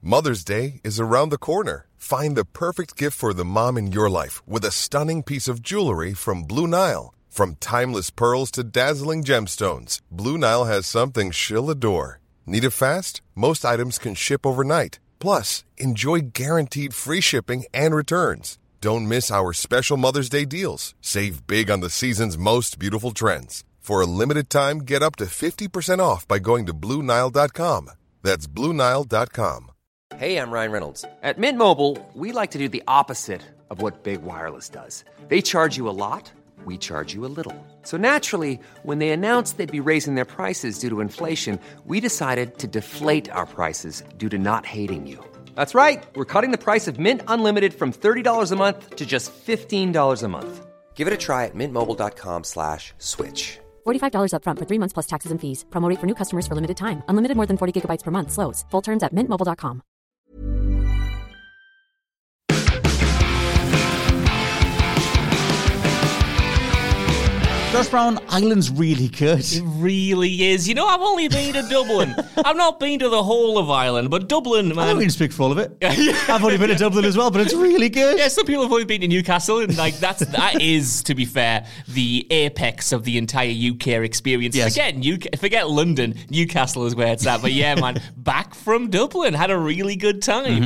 Mother's Day is around the corner. Find the perfect gift for the mom in your life with a stunning piece of jewelry from Blue Nile. From timeless pearls to dazzling gemstones, Blue Nile has something she'll adore. Need it fast? Most items can ship overnight. Plus, enjoy guaranteed free shipping and returns. Don't miss our special Mother's Day deals. Save big on the season's most beautiful trends. For a limited time, get up to 50% off by going to BlueNile.com. That's BlueNile.com. Hey, I'm Ryan Reynolds. At Mint Mobile, we like to do the opposite of what Big Wireless does. They charge you a lot, we charge you a little. So naturally, when they announced they'd be raising their prices due to inflation, we decided to deflate our prices due to not hating you. That's right. We're cutting the price of Mint Unlimited from $30 a month to just $15 a month. Give it a try at mintmobile.com/switch. $45 up front for 3 months plus taxes and fees. Promo rate for new customers for limited time. Unlimited more than 40 gigabytes per month. Slows full terms at mintmobile.com. Josh Brown, Ireland's really good. It really is. You know, I've only been to Dublin. I've not been to the whole of Ireland, but Dublin, man. I don't even speak for all of it. I've only been to Dublin as well, but it's really good. Yeah, some people have only been to Newcastle, and like that is, to be fair, the apex of the entire UK experience. Yes. Forget London. Newcastle is where it's at. But yeah, man, back from Dublin, had a really good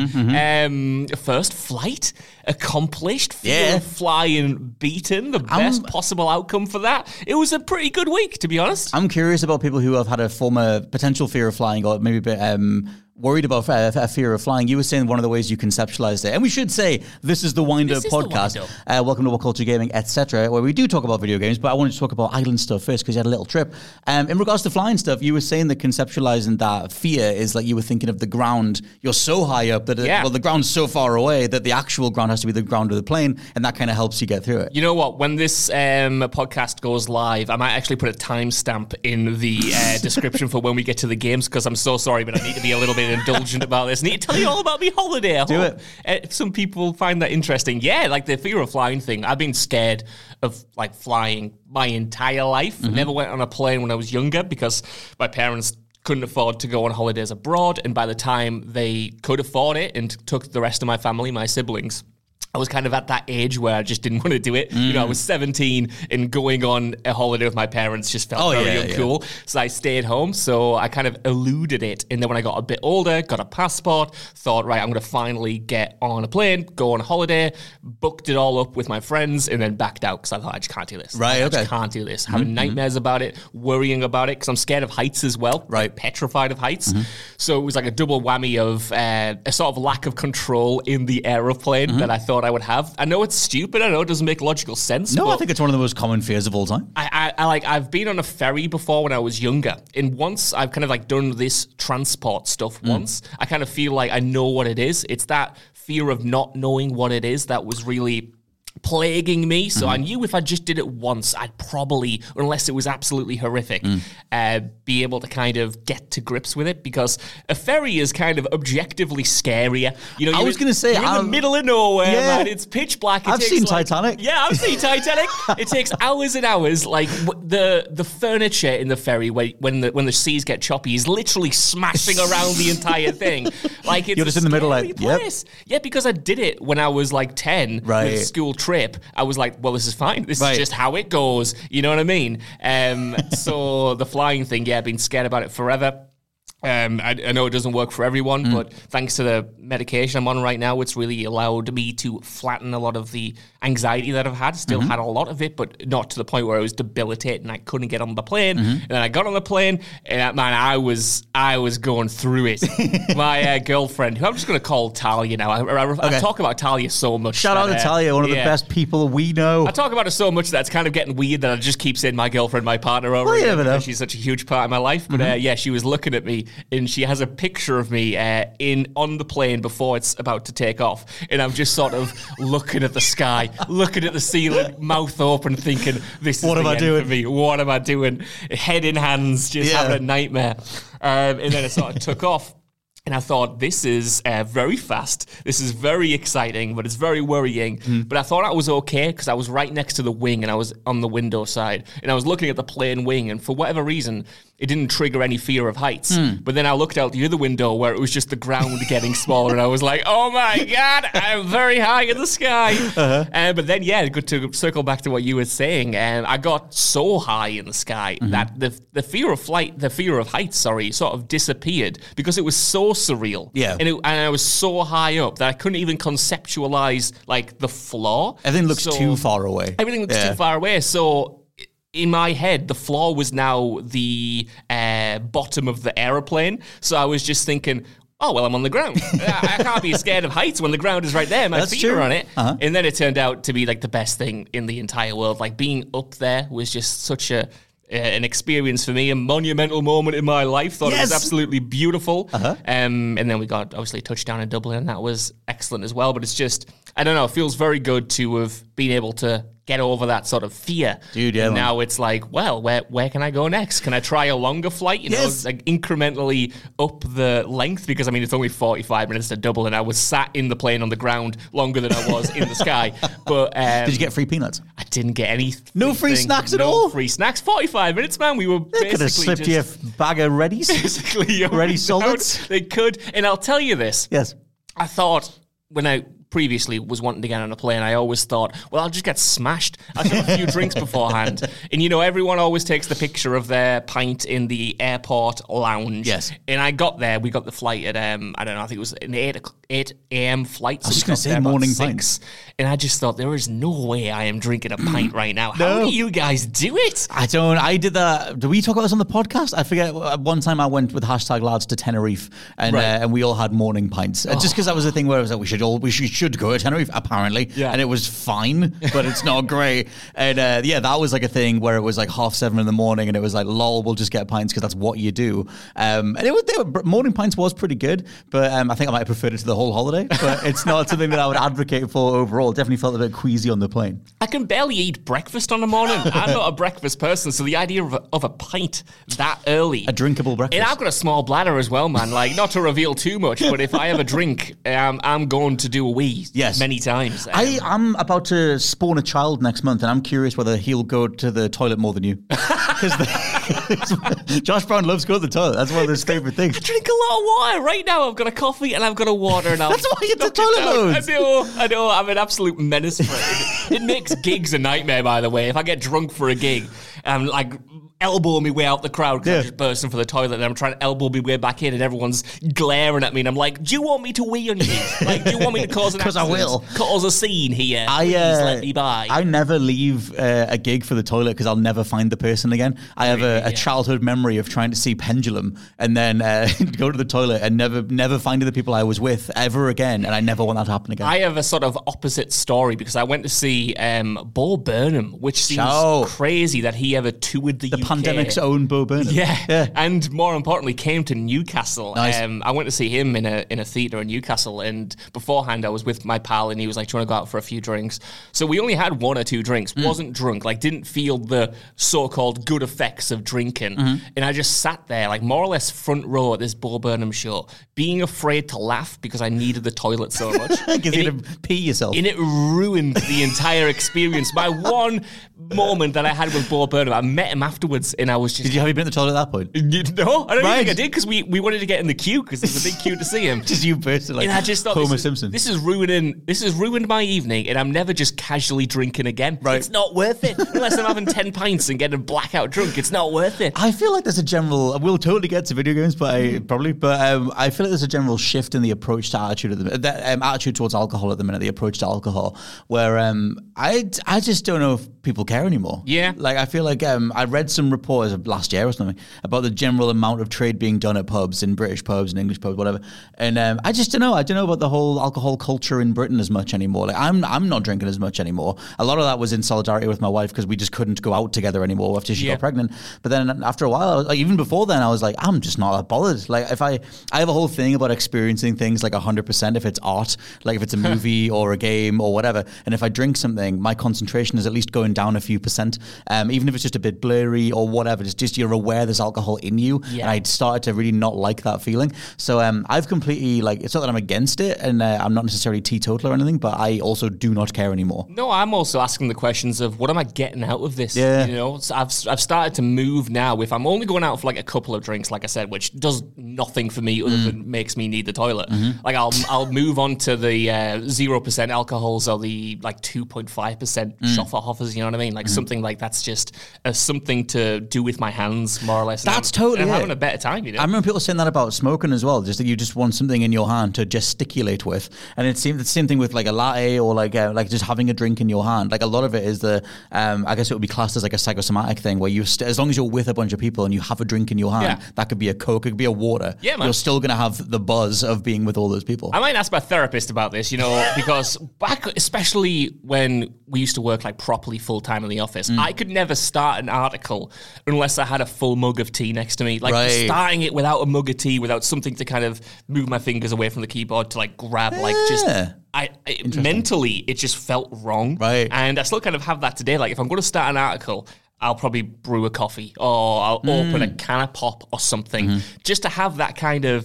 time. First flight accomplished. Flying beaten. The best possible outcome for that. It was a pretty good week, to be honest. I'm curious about people who have had a former potential fear of flying, or maybe a bit worried about a fear of flying. You were saying one of the ways you conceptualized it, and we should say this is the Wind Up podcast. Welcome to What Culture Gaming, etc., where we do talk about video games, but I wanted to talk about Ireland stuff first because you had a little trip. In regards to flying stuff, you were saying that conceptualizing that fear is like you were thinking of the ground. You're so high up that the ground's so far away that the actual ground has to be the ground of the plane, and that kind of helps you get through it. You know what? When this podcast goes live, I might actually put a timestamp in the description for when we get to the games, because I'm so sorry, but I need to be a little bit indulgent about this. I need to tell you all about my holiday. Do it. If some people find that interesting. Yeah, like the fear of flying thing. I've been scared of like flying my entire life. I never went on a plane when I was younger because my parents couldn't afford to go on holidays abroad, and by the time they could afford it and took the rest of my family, my siblings, I was kind of at that age where I just didn't want to do it. You know, I was 17 and going on a holiday with my parents just felt very uncool. So I stayed home. So I kind of eluded it. And then when I got a bit older, got a passport, thought, right, I'm going to finally get on a plane, go on a holiday, booked it all up with my friends, and then backed out because I thought, I just can't do this. Right, I just can't do this. Having nightmares about it, worrying about it, because I'm scared of heights as well. Right. Petrified of heights. So it was like a double whammy of a sort of lack of control in the aeroplane that I thought I would have. I know it's stupid. I know it doesn't make logical sense. No, I think it's one of the most common fears of all time. I've been on a ferry before when I was younger, and once I've kind of like done this transport stuff once, I kind of feel like I know what it is. It's that fear of not knowing what it is that was really plaguing me. So I knew if I just did it once, I'd probably, unless it was absolutely horrific, be able to kind of get to grips with it, because a ferry is kind of objectively scarier. You know, I was going to say, you're in the middle of nowhere, man. It's pitch black. I've seen Titanic. Yeah, I've seen Titanic. It takes hours and hours. Like the furniture in the ferry, when the seas get choppy, is literally smashing around the entire thing. Like it's you're just in the middle, like place. Yeah, because I did it when I was like 10 with school trip. I was like, well, this is fine. This is just how it goes. You know what I mean? So the flying thing, I've been scared about it forever. I know it doesn't work for everyone, but thanks to the medication I'm on right now, it's really allowed me to flatten a lot of the anxiety that I've had. Still had a lot of it, but not to the point where it was debilitating. I couldn't get on the plane. And then I got on the plane, and man, I was going through it. My girlfriend, who I'm just going to call Talia now. I talk about Talia so much. Shout out to Talia, one of the best people we know. I talk about her so much that it's kind of getting weird that I just keep saying my girlfriend, my partner over again, because she's such a huge part of my life. But she was looking at me, and she has a picture of me on the plane before it's about to take off, and I'm just sort of looking at the sky, looking at the ceiling, mouth open, thinking, "This is what am I doing for me? What am I doing?" Head in hands, just having a nightmare. And then it sort of took off. And I thought, this is very fast. This is very exciting, but it's very worrying. But I thought I was okay because I was right next to the wing and I was on the window side. And I was looking at the plane wing. And for whatever reason, It didn't trigger any fear of heights. But then I looked out the other window where it was just the ground getting smaller, and I was like, oh my God, I'm very high in the sky. But then, good to circle back to what you were saying. I got so high in the sky that the fear of heights, sort of disappeared because it was so surreal. Yeah. And I was so high up that I couldn't even conceptualize like the floor. Everything looks too far away. Everything looks too far away. So in my head, the floor was now the bottom of the aeroplane. So I was just thinking, oh, well, I'm on the ground. I can't be scared of heights when the ground is right there. My feet are on it. And then it turned out to be like the best thing in the entire world. Like being up there was just such an experience for me, a monumental moment in my life. Thought it was absolutely beautiful. And then we got, obviously, a touchdown in Dublin, and that was excellent as well. But it's just, I don't know, it feels very good to have been able to get over that sort of fear. Dude, yeah. And now it's like, well, where can I go next? Can I try a longer flight? You know, like incrementally up the length, because I mean, it's only 45 minutes to Dublin, and I was sat in the plane on the ground longer than I was in the sky. But did you get free peanuts? I didn't get any. No free snacks at all? No free snacks. 45 minutes, man. We were They could have slipped you a bag of Readies. Basically, Ready solids. They could. And I'll tell you this. Yes. I thought when I previously was wanting to get on a plane, I always thought, well, I'll just get smashed. I'll have a few drinks beforehand. And, you know, everyone always takes the picture of their pint in the airport lounge. Yes. And I got there. We got the flight at, I don't know, I think it was an 8 a.m. flight. I was just going to say morning pints. And I just thought, there is no way I am drinking a pint right now. How do you guys do it? I did that. Did we talk about this on the podcast? I forget. One time I went with #lads to Tenerife, and we all had morning pints. Just because that was the thing where I was like, we should go to Tenerife, apparently. Yeah. And it was fine, but it's not great. And that was like a thing where it was like 7:30 in the morning, and it was like, lol, we'll just get pints because that's what you do. And morning pints was pretty good, but I think I might have preferred it to the whole holiday. But it's not something that I would advocate for overall. Definitely felt a bit queasy on the plane. I can barely eat breakfast on the morning. I'm not a breakfast person, so the idea of a pint that early, a drinkable breakfast. And I've got a small bladder as well, man. Like, not to reveal too much, but if I have a drink, I'm going to do a wee. Yes. Many times. I'm about to spawn a child next month, and I'm curious whether he'll go to the toilet more than you. Because Josh Brown loves going to the toilet. That's one of his favourite things. I drink a lot of water. Right now, I've got a coffee and I've got a water. And that's why you get the toilet loads. I know. I'm an absolute menace for it. It makes gigs a nightmare, by the way. If I get drunk for a gig, I'm like elbow me way out the crowd because I'm just bursting for the toilet, and I'm trying to elbow me way back in, and everyone's glaring at me, and I'm like, do you want me to wee on you? Like, do you want me to cause an accident? Because I will. Cause a scene here. Please let me by. I never leave a gig for the toilet because I'll never find the person again. I have a childhood memory of trying to see Pendulum and then go to the toilet and never finding the people I was with ever again, and I never want that to happen again. I have a sort of opposite story because I went to see Bo Burnham, which seems crazy that he ever toured the UK. Pandemic's own Bo Burnham. Yeah. And more importantly, came to Newcastle. Nice. I went to see him in a theatre in Newcastle, and beforehand I was with my pal, and he was like, do you want to go out for a few drinks? So we only had 1 or 2 drinks, wasn't drunk, like didn't feel the so-called good effects of drinking. And I just sat there, like more or less front row at this Bo Burnham show, being afraid to laugh because I needed the toilet so much. Because you had to pee yourself. And it ruined the entire experience. My one moment that I had with Bo Burnham, I met him afterwards, and I was just... Have you been at the toilet at that point? No, I don't think I did, because we wanted to get in the queue, because there's a big queue to see him. Just you personally, and I just thought, Homer Simpson. This has ruined my evening, and I'm never just casually drinking again. Right. It's not worth it. Unless I'm having 10 pints and getting blackout drunk, it's not worth it. I feel like there's a general... We'll totally get to video games, but I feel like there's a general shift in the approach to attitude towards alcohol at the minute, the approach to alcohol, where I just don't know if people care anymore. Yeah. Like, I feel like I read some reports of last year or something about the general amount of trade being done at pubs, in British pubs and English pubs, whatever. And I just don't know. I don't know about the whole alcohol culture in Britain as much anymore. Like, I'm not drinking as much anymore. A lot of that was in solidarity with my wife because we just couldn't go out together anymore after she got pregnant. But then after a while, like, even before then, I was like, I'm just not that bothered. Like, if I have a whole thing about experiencing things like 100%, if it's art, like if it's a movie or a game or whatever. And if I drink something, my concentration is at least going down a few percent, even if it's just a bit blurry, or whatever. It's just you're aware there's alcohol in you. Yeah. And I started to really not like that feeling. So I've completely, like, it's not that I'm against it and I'm not necessarily teetotal or anything, but I also do not care anymore. No, I'm also asking the questions of what am I getting out of this? Yeah. You know, so I've started to move now. If I'm only going out for like a couple of drinks, like I said, which does nothing for me other than makes me need the toilet. Like I'll move on to the 0% alcohols or the like 2.5% Schofferhofers, you know what I mean? Like something like that's just something to do with my hands, more or less. That's totally I'm it. having a better time, you know? I remember people saying that about smoking as well, just that you just want something in your hand to gesticulate with. And it seems the same thing with like a latte or like just having a drink in your hand. Like a lot of it is I guess it would be classed as like a psychosomatic thing where you, as long as you're with a bunch of people and you have a drink in your hand, that could be a Coke, it could be a water. Yeah, man. You're still going to have the buzz of being with all those people. I might ask my therapist about this, you know, because back, especially when we used to work like properly full time in the office, I could never start an article unless I had a full mug of tea next to me. Like starting it without a mug of tea, without something to kind of move my fingers away from the keyboard to like grab, like just. Mentally, it just felt wrong. Right. And I still kind of have that today. Like, if I'm going to start an article, I'll probably brew a coffee or I'll open a can of pop or something just to have that kind of.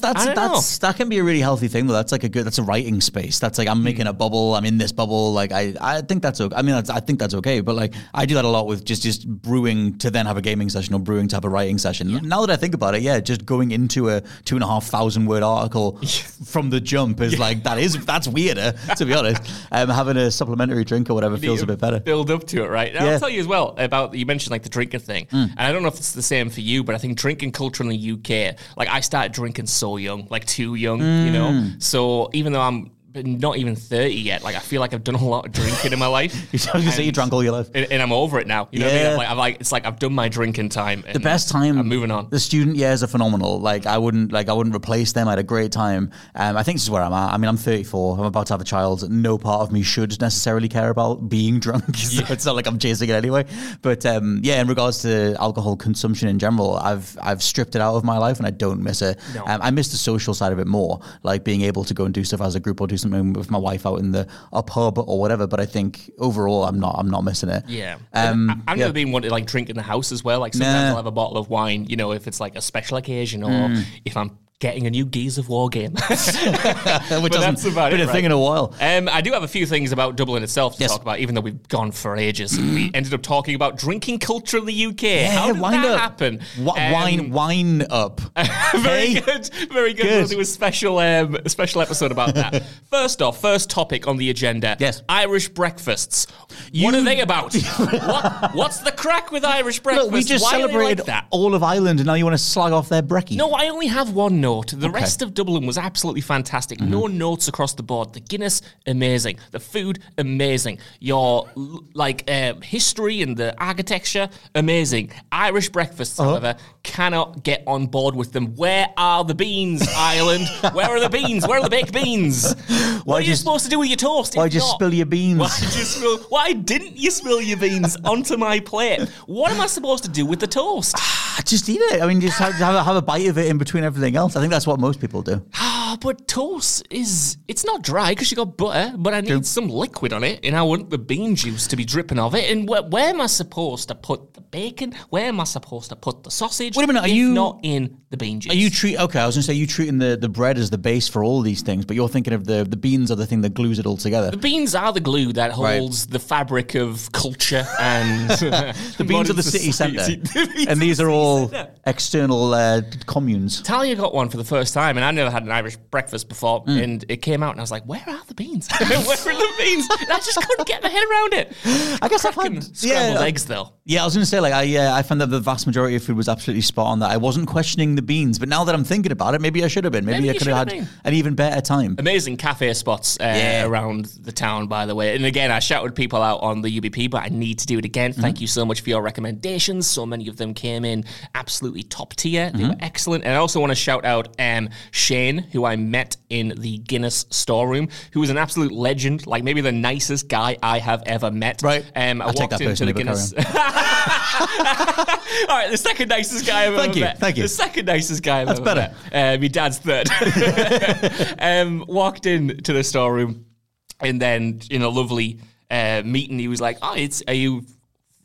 That can be a really healthy thing though. That's like that's a writing space. That's like I'm making a bubble. I'm in this bubble. Like I think that's okay. I mean, I think that's okay. But like I do that a lot with just brewing to then have a gaming session or brewing to have a writing session. Yeah. Now that I think about it, just going into a 2,500 word article from the jump is like that's weirder to be honest. Having a supplementary drink or whatever feels a bit better. Build up to it, right? And I'll tell you as well about. You mentioned like the drinking thing, and I don't know if it's the same for you, but I think drinking culture in the UK, like I started drinking so young, like too young, you know. So even though I'm not even 30 yet, like I feel like I've done a lot of drinking in my life. You say you drank all your life, and I'm over it now. You know what I mean? It's like I've done my drinking time. The best time. I'm moving on. The student years are phenomenal. Like I wouldn't replace them. I had a great time. I think this is where I'm at. I mean, I'm 34. I'm about to have a child. No part of me should necessarily care about being drunk. So it's not like I'm chasing it anyway. But in regards to alcohol consumption in general, I've stripped it out of my life, and I don't miss it. No. I miss the social side of it more, like being able to go and do stuff as a group or do something with my wife out in a pub or whatever. But I think overall, I'm not missing it. Yeah, I've never been one to like drink in the house as well. Like sometimes I'll have a bottle of wine, you know, if it's like a special occasion or if I'm getting a new Gears of War game. Which hasn't been a thing in a while. I do have a few things about Dublin itself to talk about, even though we've gone for ages. We ended up talking about drinking culture in the UK. How did that happen? Wine up. Very good. We'll do a special episode about that. First off, first topic on the agenda. Yes. Irish breakfasts. What are they about? What's the crack with Irish breakfasts? Look, we just celebrated all of Ireland and now you want to slag off their brekkie. No, I only have one note. The rest of Dublin was absolutely fantastic. No notes across the board. The Guinness, amazing. The food, amazing. Your history and the architecture, amazing. Irish breakfasts, however, cannot get on board with them. Where are the beans, Ireland? Where are the beans? Where are the baked beans? What are you supposed to do with your toast? Why did you spill your beans? Why didn't you spill your beans onto my plate? What am I supposed to do with the toast? Just eat it. I mean, just have a bite of it in between everything else. I think that's what most people do. But toast it's not dry because you got butter, but I need some liquid on it, and I want the bean juice to be dripping off it. And where am I supposed to put the bacon? Where am I supposed to put the sausage? Wait a minute, are you not in the bean juice? I was going to say you treating the bread as the base for all these things, but you're thinking of the beans are the thing that glues it all together. The beans are the glue that holds the fabric of culture and the beans are the city centre, and these are all external communes. Talia got one for the first time, and I never had an Irish breakfast before, and it came out, and I was like, where are the beans? Where are the beans? And I just couldn't get my head around it. I guess I've had scrambled eggs, though. Yeah, I was going to say, I found that the vast majority of food was absolutely spot on, that I wasn't questioning the beans, but now that I'm thinking about it, maybe I should have been. Maybe I could have had an even better time. Amazing cafe spots around the town, by the way. And again, I shouted people out on the UBP, but I need to do it again. Thank you so much for your recommendations. So many of them came in absolutely top tier. They were excellent. And I also want to shout out Shane, who I met in the Guinness storeroom, who was an absolute legend, like maybe the nicest guy I have ever met. Right. I walked into the Guinness. All right, the second nicest guy I've ever met. Thank you. The second nicest guy I've ever met. My dad's third. Walked into the storeroom, and then in a lovely meeting, he was like, "Oh, are you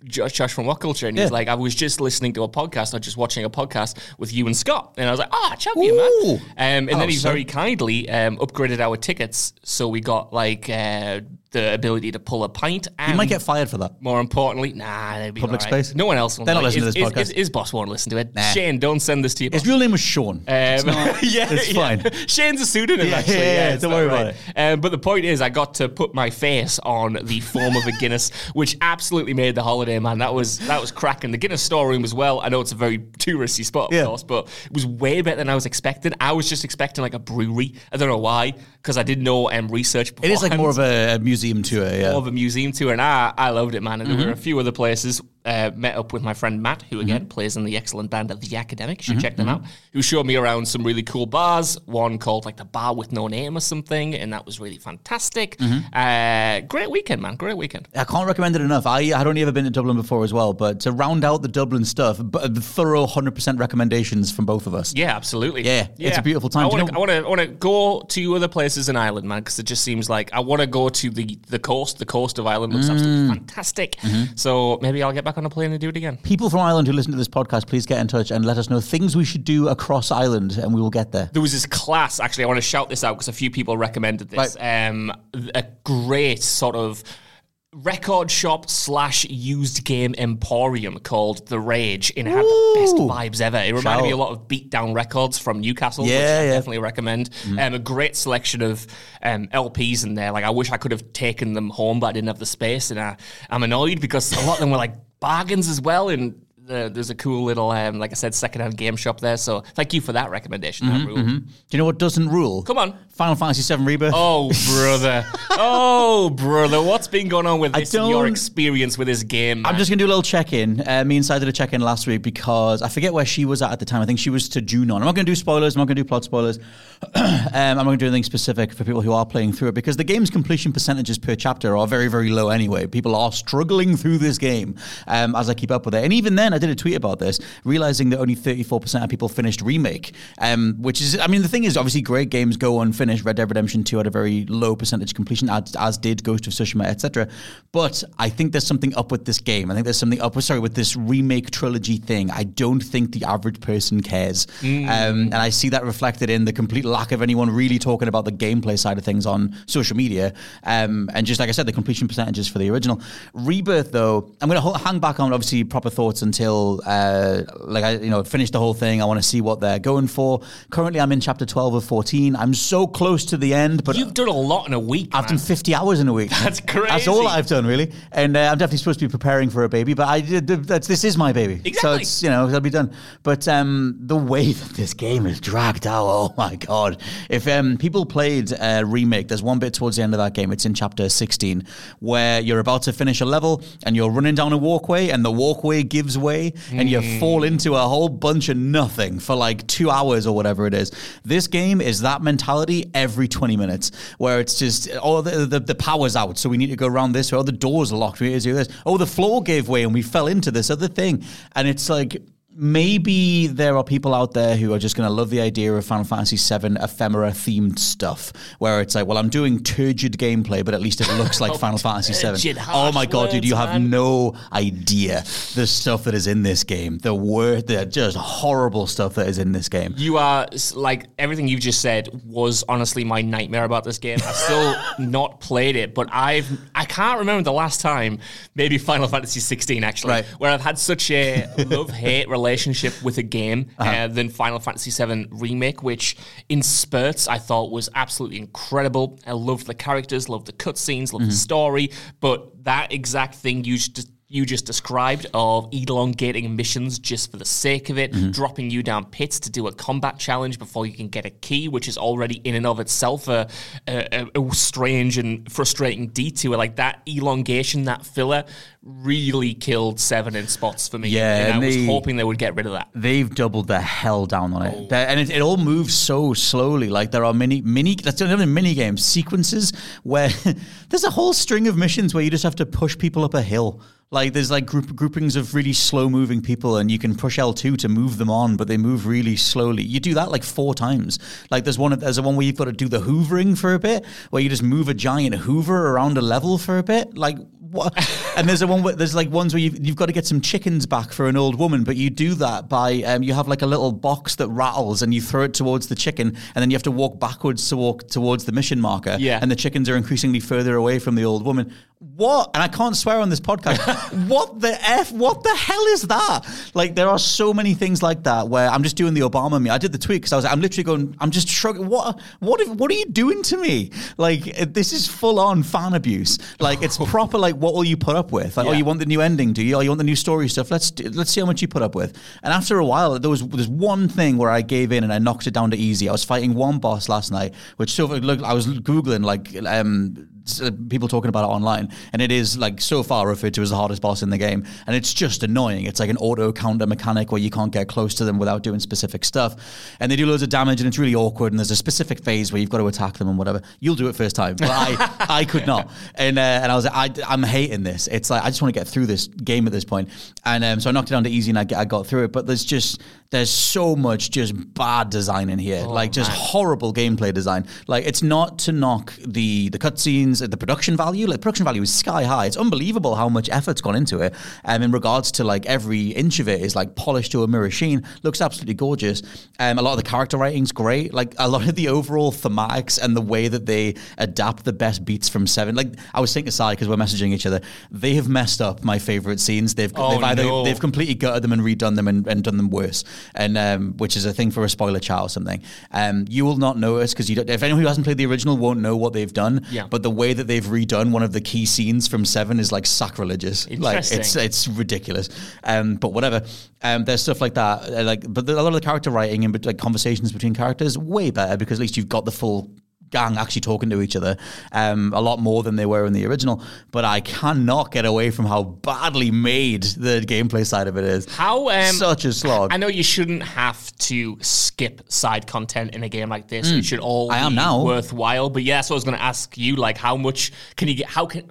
Josh from What Culture, and he's like, I was just listening to a podcast, or just watching a podcast with you and Scott. And I was like, champion, man. And then he very kindly upgraded our tickets, so we got like the ability to pull a pint. And you might get fired for that. More importantly, they'd be public space. No one else will. They're not listening to this podcast. His boss won't listen to it. Nah. Shane, don't send this to your boss. His real name was Sean. It's fine. Shane's a pseudonym, actually. Yeah, don't worry about it. But the point is, I got to put my face on the form of a Guinness, which absolutely made the holiday, man. That was cracking. The Guinness storeroom as well. I know it's a very touristy spot, of course, but it was way better than I was expecting. I was just expecting like a brewery. I don't know why, because I did no research beforehand. It is like more of a museum tour, More of a museum tour, and I loved it, man. And there were a few other places. Met up with my friend Matt, who again plays in the excellent band The Academic. You should check them out. Who showed me around some really cool bars. One called like the Bar with No Name or something, and that was really fantastic. Great weekend, man. Great weekend. I can't recommend it enough. I had only ever been to Dublin before as well, but to round out the Dublin stuff, thorough 100% recommendations from both of us. Yeah, absolutely. Yeah, it's a beautiful time. I want to go to other places in Ireland, man, because it just seems like I want to go to the coast. The coast of Ireland looks absolutely fantastic. So maybe I'll get back on a plane and do it again. People from Ireland who listen to this podcast, please get in touch and let us know things we should do across Ireland, and we will get there. There was this class, actually, I want to shout this out because a few people recommended this. Right. A great sort of record shop / used game emporium called The Rage, and it had the best vibes ever. It reminded me a lot of Beatdown Records from Newcastle, which I definitely recommend. A great selection of LPs in there. Like, I wish I could have taken them home, but I didn't have the space, and I'm annoyed because a lot of them were like bargains as well, and there's a cool little, like I said, secondhand game shop there. So thank you for that recommendation. That ruled. Do you know what doesn't rule? Come on. Final Fantasy VII Rebirth. Oh, brother. What's been going on with this your experience with this game, man? I'm just going to do a little check-in. Me and Sai did a check-in last week because I forget where she was at the time. I think she was to Junon. I'm not going to do spoilers. I'm not going to do plot spoilers. I'm not going to do anything specific for people who are playing through it because the game's completion percentages per chapter are very, very low anyway. People are struggling through this game as I keep up with it. And even then, I did a tweet about this, realizing that only 34% of people finished Remake, which is, I mean, the thing is, obviously, great games go unfinished. Red Dead Redemption 2 had a very low percentage completion, as did Ghost of Tsushima, etc. But I think there's something up with this game. I think there's something up with this remake trilogy thing. I don't think the average person cares. And I see that reflected in the complete lack of anyone really talking about the gameplay side of things on social media. And just like I said, the completion percentages for the original. Rebirth, though, I'm going to hang back on, obviously, proper thoughts until finish the whole thing. I want to see what they're going for. Currently, I'm in chapter 12 of 14. I'm so close to the end, but you've done a lot in a week. I've done 50 hours in a week. That's crazy. That's all I've done, really. And I'm definitely supposed to be preparing for a baby, but this is my baby. Exactly. So it's, it'll be done. But the way that this game is dragged out, oh my God. If people played Remake, there's one bit towards the end of that game, it's in chapter 16, where you're about to finish a level and you're running down a walkway and the walkway gives way and you fall into a whole bunch of nothing for like 2 hours or whatever it is. This game is that mentality every 20 minutes, where it's just, the power's out, so we need to go around this way. The doors are locked, we need to do this. The floor gave way and we fell into this other thing. And it's like, maybe there are people out there who are just going to love the idea of Final Fantasy VII ephemera-themed stuff, where it's like, well, I'm doing turgid gameplay, but at least it looks like Final Fantasy VII. Oh my God, dude, you have no idea the stuff that is in this game. The just horrible stuff that is in this game. You are, like, everything you've just said was honestly my nightmare about this game. I've still not played it, but I can't remember the last time, maybe Final Fantasy 16 actually, where I've had such a love-hate relationship with a game than Final Fantasy VII Remake, which in spurts I thought was absolutely incredible. I loved the characters, loved the cutscenes, loved the story, but that exact thing you just described of elongating missions just for the sake of it, dropping you down pits to do a combat challenge before you can get a key, which is already in and of itself a strange and frustrating detour. Like that elongation, that filler, really killed 7 in spots for me. Yeah, and I was hoping they would get rid of that. They've doubled the hell down on it. And it all moves so slowly. Like there are mini games, sequences where there's a whole string of missions where you just have to push people up a hill. Like there's like groupings of really slow moving people, and you can push L2 to move them on, but they move really slowly. You do that like 4 times. Like there's one where you've got to do the hoovering for a bit, where you just move a giant hoover around a level for a bit. Like what? And there's ones where you've got to get some chickens back for an old woman, but you do that by you have like a little box that rattles and you throw it towards the chicken, and then you have to walk backwards to walk towards the mission marker. Yeah. And the chickens are increasingly further away from the old woman. What? And I can't swear on this podcast. What the hell is that? Like, there are so many things like that where I'm just doing the Obama meme. I did the tweet because I'm literally going, I'm just shrugging. What are you doing to me? Like, this is full on fan abuse. Like, it's proper, like, what will you put up with? Like, oh, you want the new ending, do you? Oh, you want the new story stuff? Let's see how much you put up with. And after a while, there's one thing where I gave in and I knocked it down to easy. I was fighting one boss last night, which I was Googling, like, people talking about it online, and it is like so far referred to as the hardest boss in the game, and it's just annoying. It's like an auto counter mechanic where you can't get close to them without doing specific stuff, and they do loads of damage, and it's really awkward, and there's a specific phase where you've got to attack them and whatever. You'll do it first time, but I could not, and I was like, I'm hating this. It's like I just want to get through this game at this point, and so I knocked it down to easy, and I got through it. But there's so much just bad design in here, horrible gameplay design. Like, it's not to knock the cutscenes, the production value. Like, production value is sky high. It's unbelievable how much effort's gone into it. In regards to like every inch of it is like polished to a mirror sheen. Looks absolutely gorgeous. A lot of the character writing's great. Like, a lot of the overall thematics and the way that they adapt the best beats from 7. Like, I was thinking aside because we're messaging each other. They have messed up my favorite scenes. They've completely gutted them and redone them and done them worse. And which is a thing for a spoiler chat or something. You will not notice because if anyone who hasn't played the original won't know what they've done. Yeah. But the way that they've redone one of the key scenes from 7 is like sacrilegious. Like, it's ridiculous. But whatever. There's stuff like that. But a lot of the character writing and like conversations between characters way better because at least you've got the full gang actually talking to each other a lot more than they were in the original. But I cannot get away from how badly made the gameplay side of it is. Such a slog. I know you shouldn't have to skip side content in a game like this. It should all be worthwhile. But yeah, so I was going to ask you, like, how much can you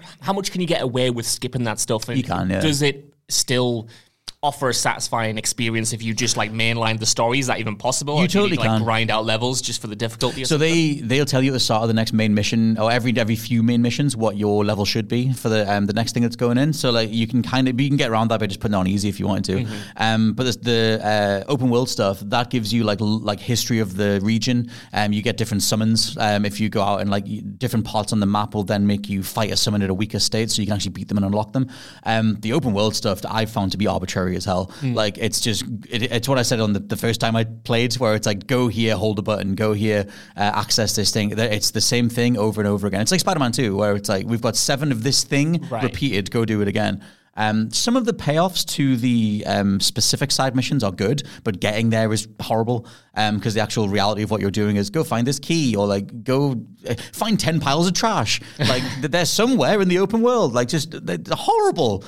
get away with skipping that stuff? And you can, yeah. Does it still offer a satisfying experience if you just like mainline the story? Is that even possible? You totally can. Like, grind out levels just for the difficulty? So they'll tell you at the start of the next main mission, or every few main missions, what your level should be for the next thing that's going in. So like you can get around that by just putting it on easy if you wanted to. Mm-hmm. But there's the open world stuff that gives you like history of the region. You get different summons. If you go out and like different parts on the map will then make you fight a summon at a weaker state, so you can actually beat them and unlock them. The open world stuff that I've found to be arbitrary as hell. Like, it's just it's what I said on the first time I played, where it's like, go here, hold a button, go here, access this thing. It's the same thing over and over again. It's like Spider-Man 2, where it's like, we've got 7 of this thing repeated, go do it again. Some of the payoffs to the specific side missions are good, but getting there is horrible because the actual reality of what you're doing is go find this key, or like go find 10 piles of trash. Like, they're somewhere in the open world. Like, just horrible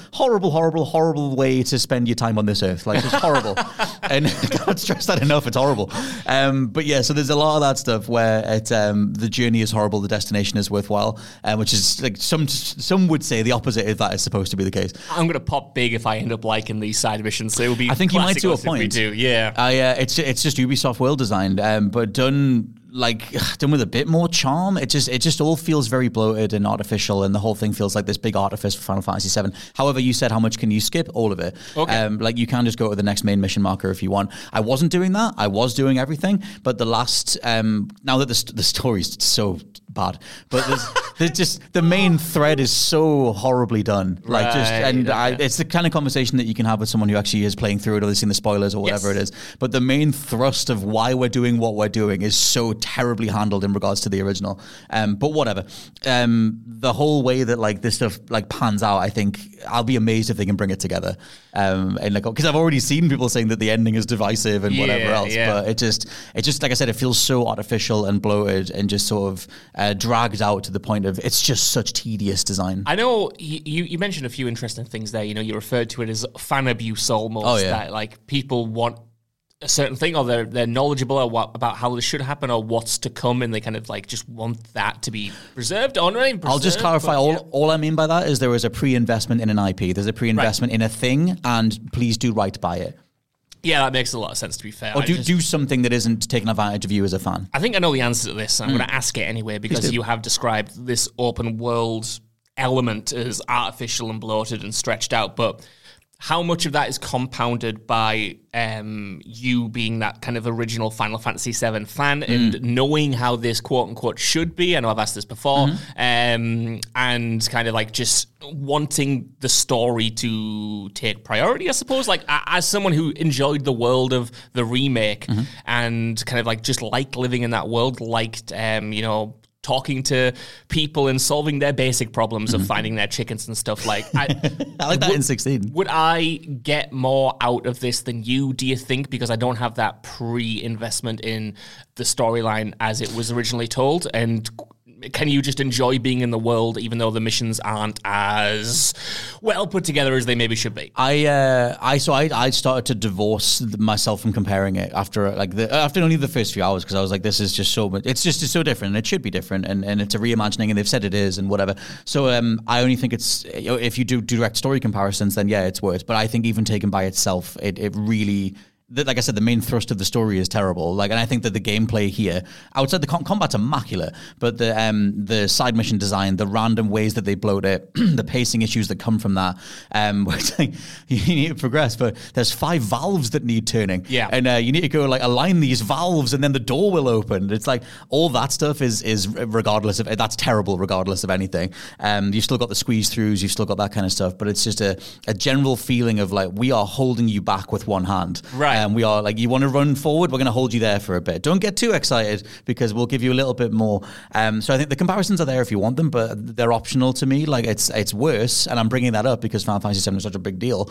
way to spend your time on this earth. Like, just horrible. And I can't stress that enough. It's horrible. But yeah, so there's a lot of that stuff where the journey is horrible, the destination is worthwhile, which is like some would say the opposite if that is supposed to be the case. I'm going to pop big if I end up liking these side missions. So it will be. I think you might to a point. Yeah. It's just Ubisoft well designed, but done with a bit more charm. It just all feels very bloated and artificial, and the whole thing feels like this big artifice for Final Fantasy VII. However, you said how much can you skip? All of it. Okay. Like, you can just go to the next main mission marker if you want. I wasn't doing that. I was doing everything, but the last now that the story's so bad, but there's just the main thread is so horribly done. Like, it's the kind of conversation that you can have with someone who actually is playing through it, or they've seen the spoilers or whatever it is. But the main thrust of why we're doing what we're doing is so terribly handled in regards to the original. But whatever. The whole way that like this stuff like pans out, I think I'll be amazed if they can bring it together. And like, because I've already seen people saying that the ending is divisive and whatever else. Yeah. But it just like I said, it feels so artificial and bloated and just sort of dragged out to the point of it's just such tedious design. I know you mentioned a few interesting things there. You know, you referred to it as fan abuse almost. Oh, yeah. That like people want a certain thing, or they're knowledgeable about how this should happen or what's to come, and they kind of like just want that to be preserved. I'll just clarify. All I mean by that is there is a pre-investment in an IP. There's a pre-investment in a thing, and please do right by it. Yeah, that makes a lot of sense, to be fair. Or do something that isn't taking advantage of you as a fan. I think I know the answer to this. I'm going to ask it anyway, because you have described this open world element as artificial and bloated and stretched out, but how much of that is compounded by you being that kind of original Final Fantasy VII fan and knowing how this quote-unquote should be? I know I've asked this before. And kind of like just wanting the story to take priority, I suppose. Like, as someone who enjoyed the world of the remake and kind of like just liked living in that world, liked, talking to people and solving their basic problems of finding their chickens and stuff. Like, I like that in 16. Would I get more out of this than you, do you think? Because I don't have that pre-investment in the storyline as it was originally told. And can you just enjoy being in the world even though the missions aren't as well put together as they maybe should be? I started to divorce myself from comparing it after only the first few hours, because I was like, this is just so much. It's so different, and it should be different, and it's a reimagining, and they've said it is, and whatever. So I only think it's, if you do direct story comparisons, then yeah, it's worth. But I think even taken by itself, it really. Like I said, the main thrust of the story is terrible. Like, and I think that the gameplay here, outside the combat's immaculate, but the side mission design, the random ways that they bloat it, the pacing issues that come from that, where it's like, you need to progress, but there's 5 valves that need turning. Yeah. And you need to go like align these valves, and then the door will open. It's like all that stuff is regardless of, that's terrible regardless of anything. You've still got the squeeze throughs, you've still got that kind of stuff, but it's just a general feeling of like, we are holding you back with one hand. Right. We are like, you want to run forward, we're going to hold you there for a bit. Don't get too excited, because we'll give you a little bit more. So I think the comparisons are there if you want them, but they're optional to me. Like, it's worse, and I'm bringing that up because Final Fantasy VII is such a big deal.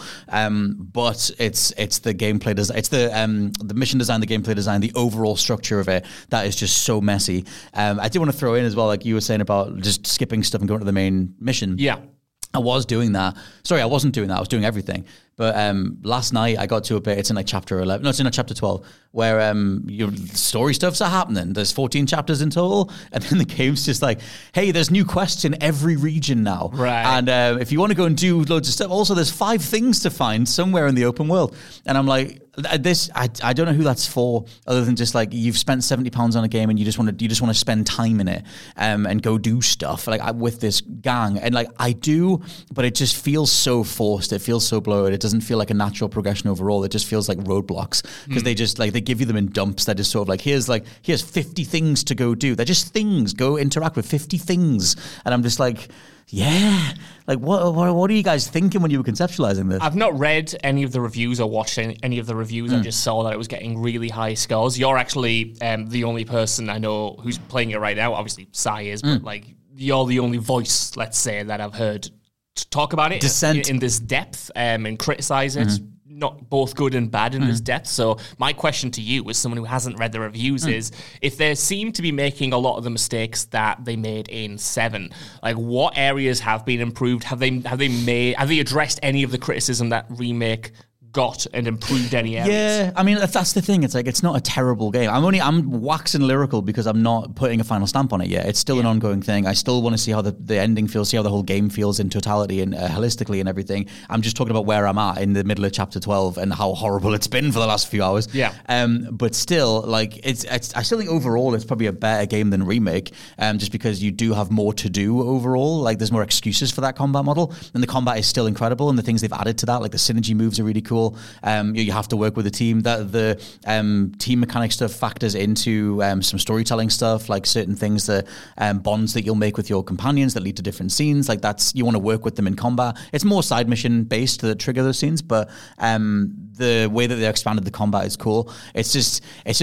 But it's the gameplay design, it's the mission design, the gameplay design, the overall structure of it that is just so messy. I do want to throw in as well, like you were saying about just skipping stuff and going to the main mission. Yeah. I was doing that. Sorry, I wasn't doing that. I was doing everything. But last night I got to a bit, it's in like chapter 11, no, it's in chapter 12, where your story stuffs are happening. There's 14 chapters in total, and then the game's just like, hey, there's new quests in every region now. Right. And if you want to go and do loads of stuff, also there's 5 things to find somewhere in the open world. And I'm like, I don't know who that's for, other than just like, you've spent £70 on a game and you just want to spend time in it and go do stuff like with this gang. And like, I do, but it just feels so forced. It feels so bloated. It doesn't feel like a natural progression overall. It just feels like roadblocks, because they just like, they give you them in dumps. That is sort of like, here's 50 things to go do. They're just things. Go interact with 50 things. And I'm just like, yeah, like what are you guys thinking when you were conceptualizing this? I've not read any of the reviews or watched any of the reviews. I just saw that it was getting really high scores. You're actually the only person I know who's playing it right now. Obviously, Sai is, but like, you're the only voice, let's say, that I've heard to talk about it in this depth and criticize it. Not both good and bad in this depth. So my question to you, as someone who hasn't read the reviews, is if they seem to be making a lot of the mistakes that they made in 7, like, what areas have been improved? Have they addressed any of the criticism that remake got and improved any areas? Yeah, I mean, that's the thing. It's like, it's not a terrible game. I'm waxing lyrical because I'm not putting a final stamp on it yet. It's still an ongoing thing. I still want to see how the ending feels, see how the whole game feels in totality and holistically and everything. I'm just talking about where I'm at in the middle of chapter 12 and how horrible it's been for the last few hours. Yeah. But still, like, I still think overall it's probably a better game than Remake, just because you do have more to do overall. Like, there's more excuses for that combat model, and the combat is still incredible, and the things they've added to that, like the synergy moves are really cool. You have to work with a team. That the team mechanic stuff factors into some storytelling stuff, like certain things, that bonds that you'll make with your companions that lead to different scenes. Like, that's, you want to work with them in combat. It's more side mission based to trigger those scenes, but the way that they expanded the combat is cool. It's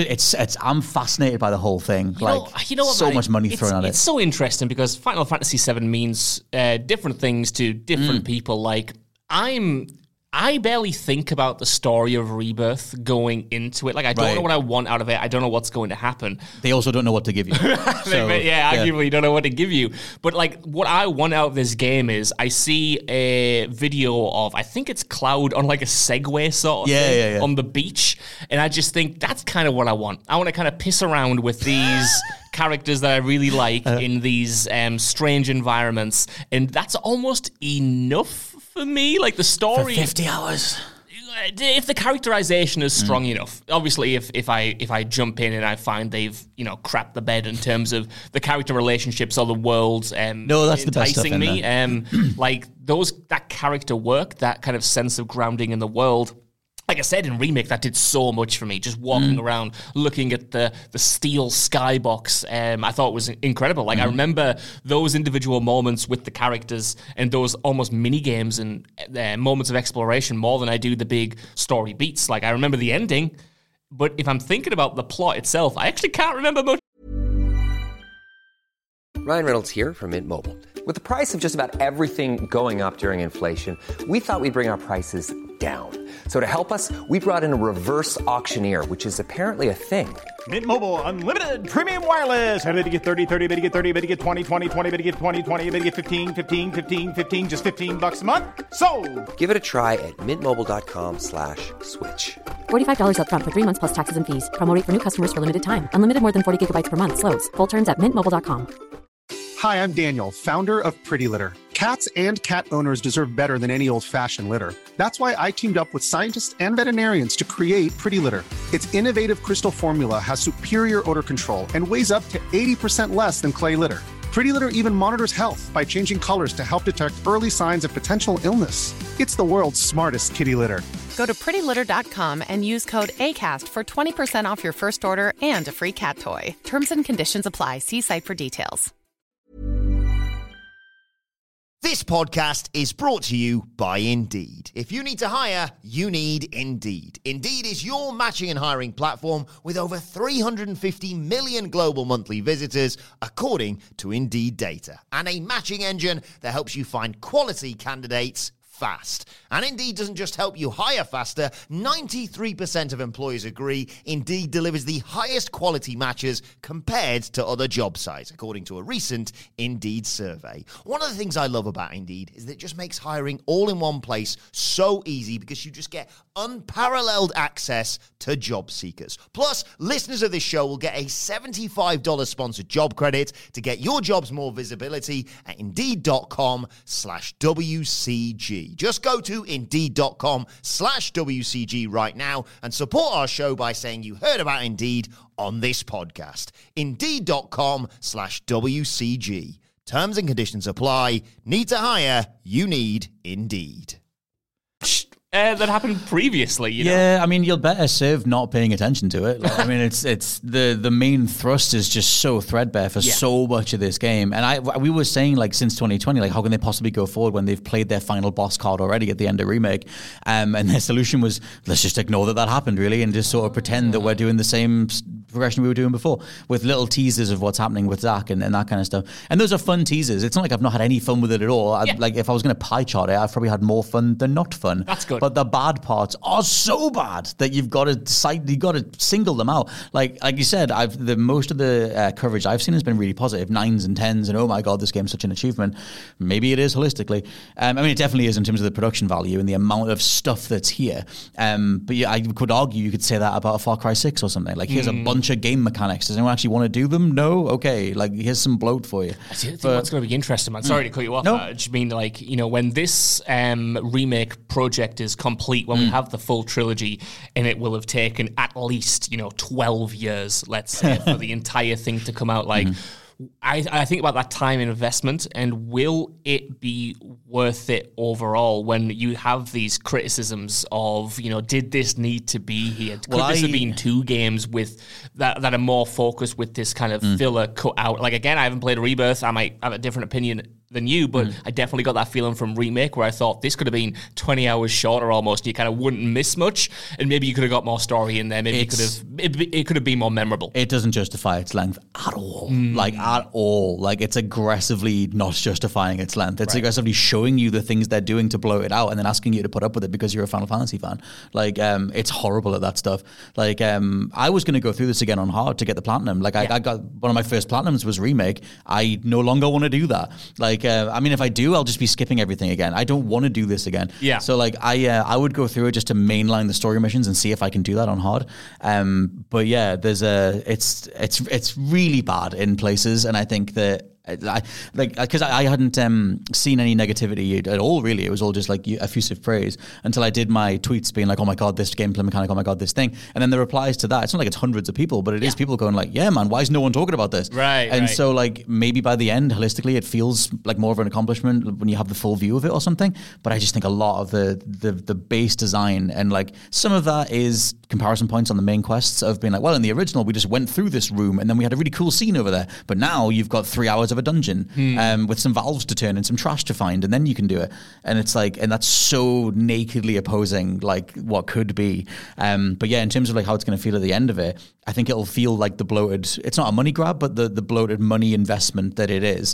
I'm fascinated by the whole thing. You know what, so much money thrown at it. It's so interesting because Final Fantasy VII means different things to different people. Like, I barely think about the story of Rebirth going into it. Like, I don't know what I want out of it. I don't know what's going to happen. They also don't know what to give you. Arguably don't know what to give you. But, like, what I want out of this game is I see a video of, I think it's Cloud on, like, a Segway sort of thing on the beach. And I just think that's kind of what I want. I want to kind of piss around with these characters that I really like in these strange environments. And that's almost enough for me. Like, the story... For 50 hours. If the characterization is strong enough, obviously, if I jump in and I find they've crapped the bed in terms of the character relationships or the world, no, that's the best stuff in me. there. Like that character work, that kind of sense of grounding in the world. Like I said, in Remake, that did so much for me. Just walking around, looking at the steel skybox, I thought it was incredible. Like, I remember those individual moments with the characters and those almost mini-games and moments of exploration more than I do the big story beats. Like, I remember the ending, but if I'm thinking about the plot itself, I actually can't remember much. Ryan Reynolds here from Mint Mobile. With the price of just about everything going up during inflation, we thought we'd bring our prices down. So to help us, we brought in a reverse auctioneer, which is apparently a thing. Mint Mobile Unlimited Premium Wireless. How to get 30, 30, bit to get 30, bit to get 20, 20, 20, bit to get 20, 20, bit to get 15, 15, 15, 15, just $15 a month? Sold! Give it a try at mintmobile.com/switch. $45 up front for 3 months plus taxes and fees. Promo rate for new customers for limited time. Unlimited more than 40 gigabytes per month. Slows full terms at mintmobile.com. Hi, I'm Daniel, founder of Pretty Litter. Cats and cat owners deserve better than any old-fashioned litter. That's why I teamed up with scientists and veterinarians to create Pretty Litter. Its innovative crystal formula has superior odor control and weighs up to 80% less than clay litter. Pretty Litter even monitors health by changing colors to help detect early signs of potential illness. It's the world's smartest kitty litter. Go to prettylitter.com and use code ACAST for 20% off your first order and a free cat toy. Terms and conditions apply. See site for details. This podcast is brought to you by Indeed. If you need to hire, you need Indeed. Indeed is your matching and hiring platform with over 350 million global monthly visitors, according to Indeed data, and a matching engine that helps you find quality candidates fast. And Indeed doesn't just help you hire faster. 93% of employers agree Indeed delivers the highest quality matches compared to other job sites, according to a recent Indeed survey. One of the things I love about Indeed is that it just makes hiring all in one place so easy because you just get unparalleled access to job seekers. Plus, listeners of this show will get a $75 sponsored job credit to get your jobs more visibility at Indeed.com/WCG. Just go to Indeed.com/WCG right now and support our show by saying you heard about Indeed on this podcast. Indeed.com/WCG. Terms and conditions apply. Need to hire? You need Indeed. That happened previously, you know? Yeah, I mean, you'll better serve not paying attention to it. Like, I mean, it's the main thrust is just so threadbare for so much of this game. And we were saying, like, since 2020, like, how can they possibly go forward when they've played their final boss card already at the end of Remake? And their solution was, let's just ignore that happened, really, and just sort of pretend that we're doing the same progression we were doing before with little teasers of what's happening with Zack and that kind of stuff. And those are fun teasers. It's not like I've not had any fun with it at all. Like, if I was going to pie chart it, I've probably had more fun than not fun. That's good. But the bad parts are so bad that you've got to single them out. Like you said, most of the coverage I've seen has been really positive, 9s and 10s, and oh my god, this game's such an achievement. Maybe it is holistically. I mean, it definitely is in terms of the production value and the amount of stuff that's here. But yeah, I could argue you could say that about a Far Cry 6 or something. Like, here's a bunch of game mechanics. Does anyone actually want to do them? No? Okay. Like, here's some bloat for you. I think what's going to be interesting, man. Sorry to cut you off. I just mean, like, you know, when this remake project is complete, when we have the full trilogy, and it will have taken at least, 12 years, let's say, for the entire thing to come out. Like, I think about that time investment, and will it be worth it overall when you have these criticisms of, did this need to be here? Could this have been 2 games with that are more focused with this kind of filler cut out? Like, again, I haven't played Rebirth. I might have a different opinion than you, but I definitely got that feeling from Remake where I thought this could have been 20 hours shorter almost. You kind of wouldn't miss much, and maybe you could have got more story in there. Maybe it could have been more memorable. It doesn't justify its length at all. At all. Like, it's aggressively not justifying its length. It's aggressively showing you the things they're doing to blow it out and then asking you to put up with it because you're a Final Fantasy fan. Like, it's horrible at that stuff. Like, I was going to go through this again on hard to get the platinum. Like, I got one of my first platinums was Remake. I no longer want to do that. Like, if I do, I'll just be skipping everything again. I don't want to do this again. Yeah. So, like, I would go through it just to mainline the story missions and see if I can do that on hard. But yeah, it's really bad in places, and I think that because I hadn't seen any negativity at all, really. It was all just like effusive praise until I did my tweets being like, oh my God, this gameplay mechanic, oh my God, this thing. And then the replies to that, it's not like it's hundreds of people, but it is people going like, yeah, man, why is no one talking about this? Right. So like maybe by the end, holistically, it feels like more of an accomplishment when you have the full view of it or something. But I just think a lot of the base design and like some of that is comparison points on the main quests of being like, well, in the original, we just went through this room and then we had a really cool scene over there. But now you've got 3 hours of a dungeon with some valves to turn and some trash to find, and then you can do it. And it's like, and that's so nakedly opposing like what could be. But yeah, in terms of like how it's going to feel at the end of it, I think it'll feel like the bloated, it's not a money grab, but the bloated money investment that it is.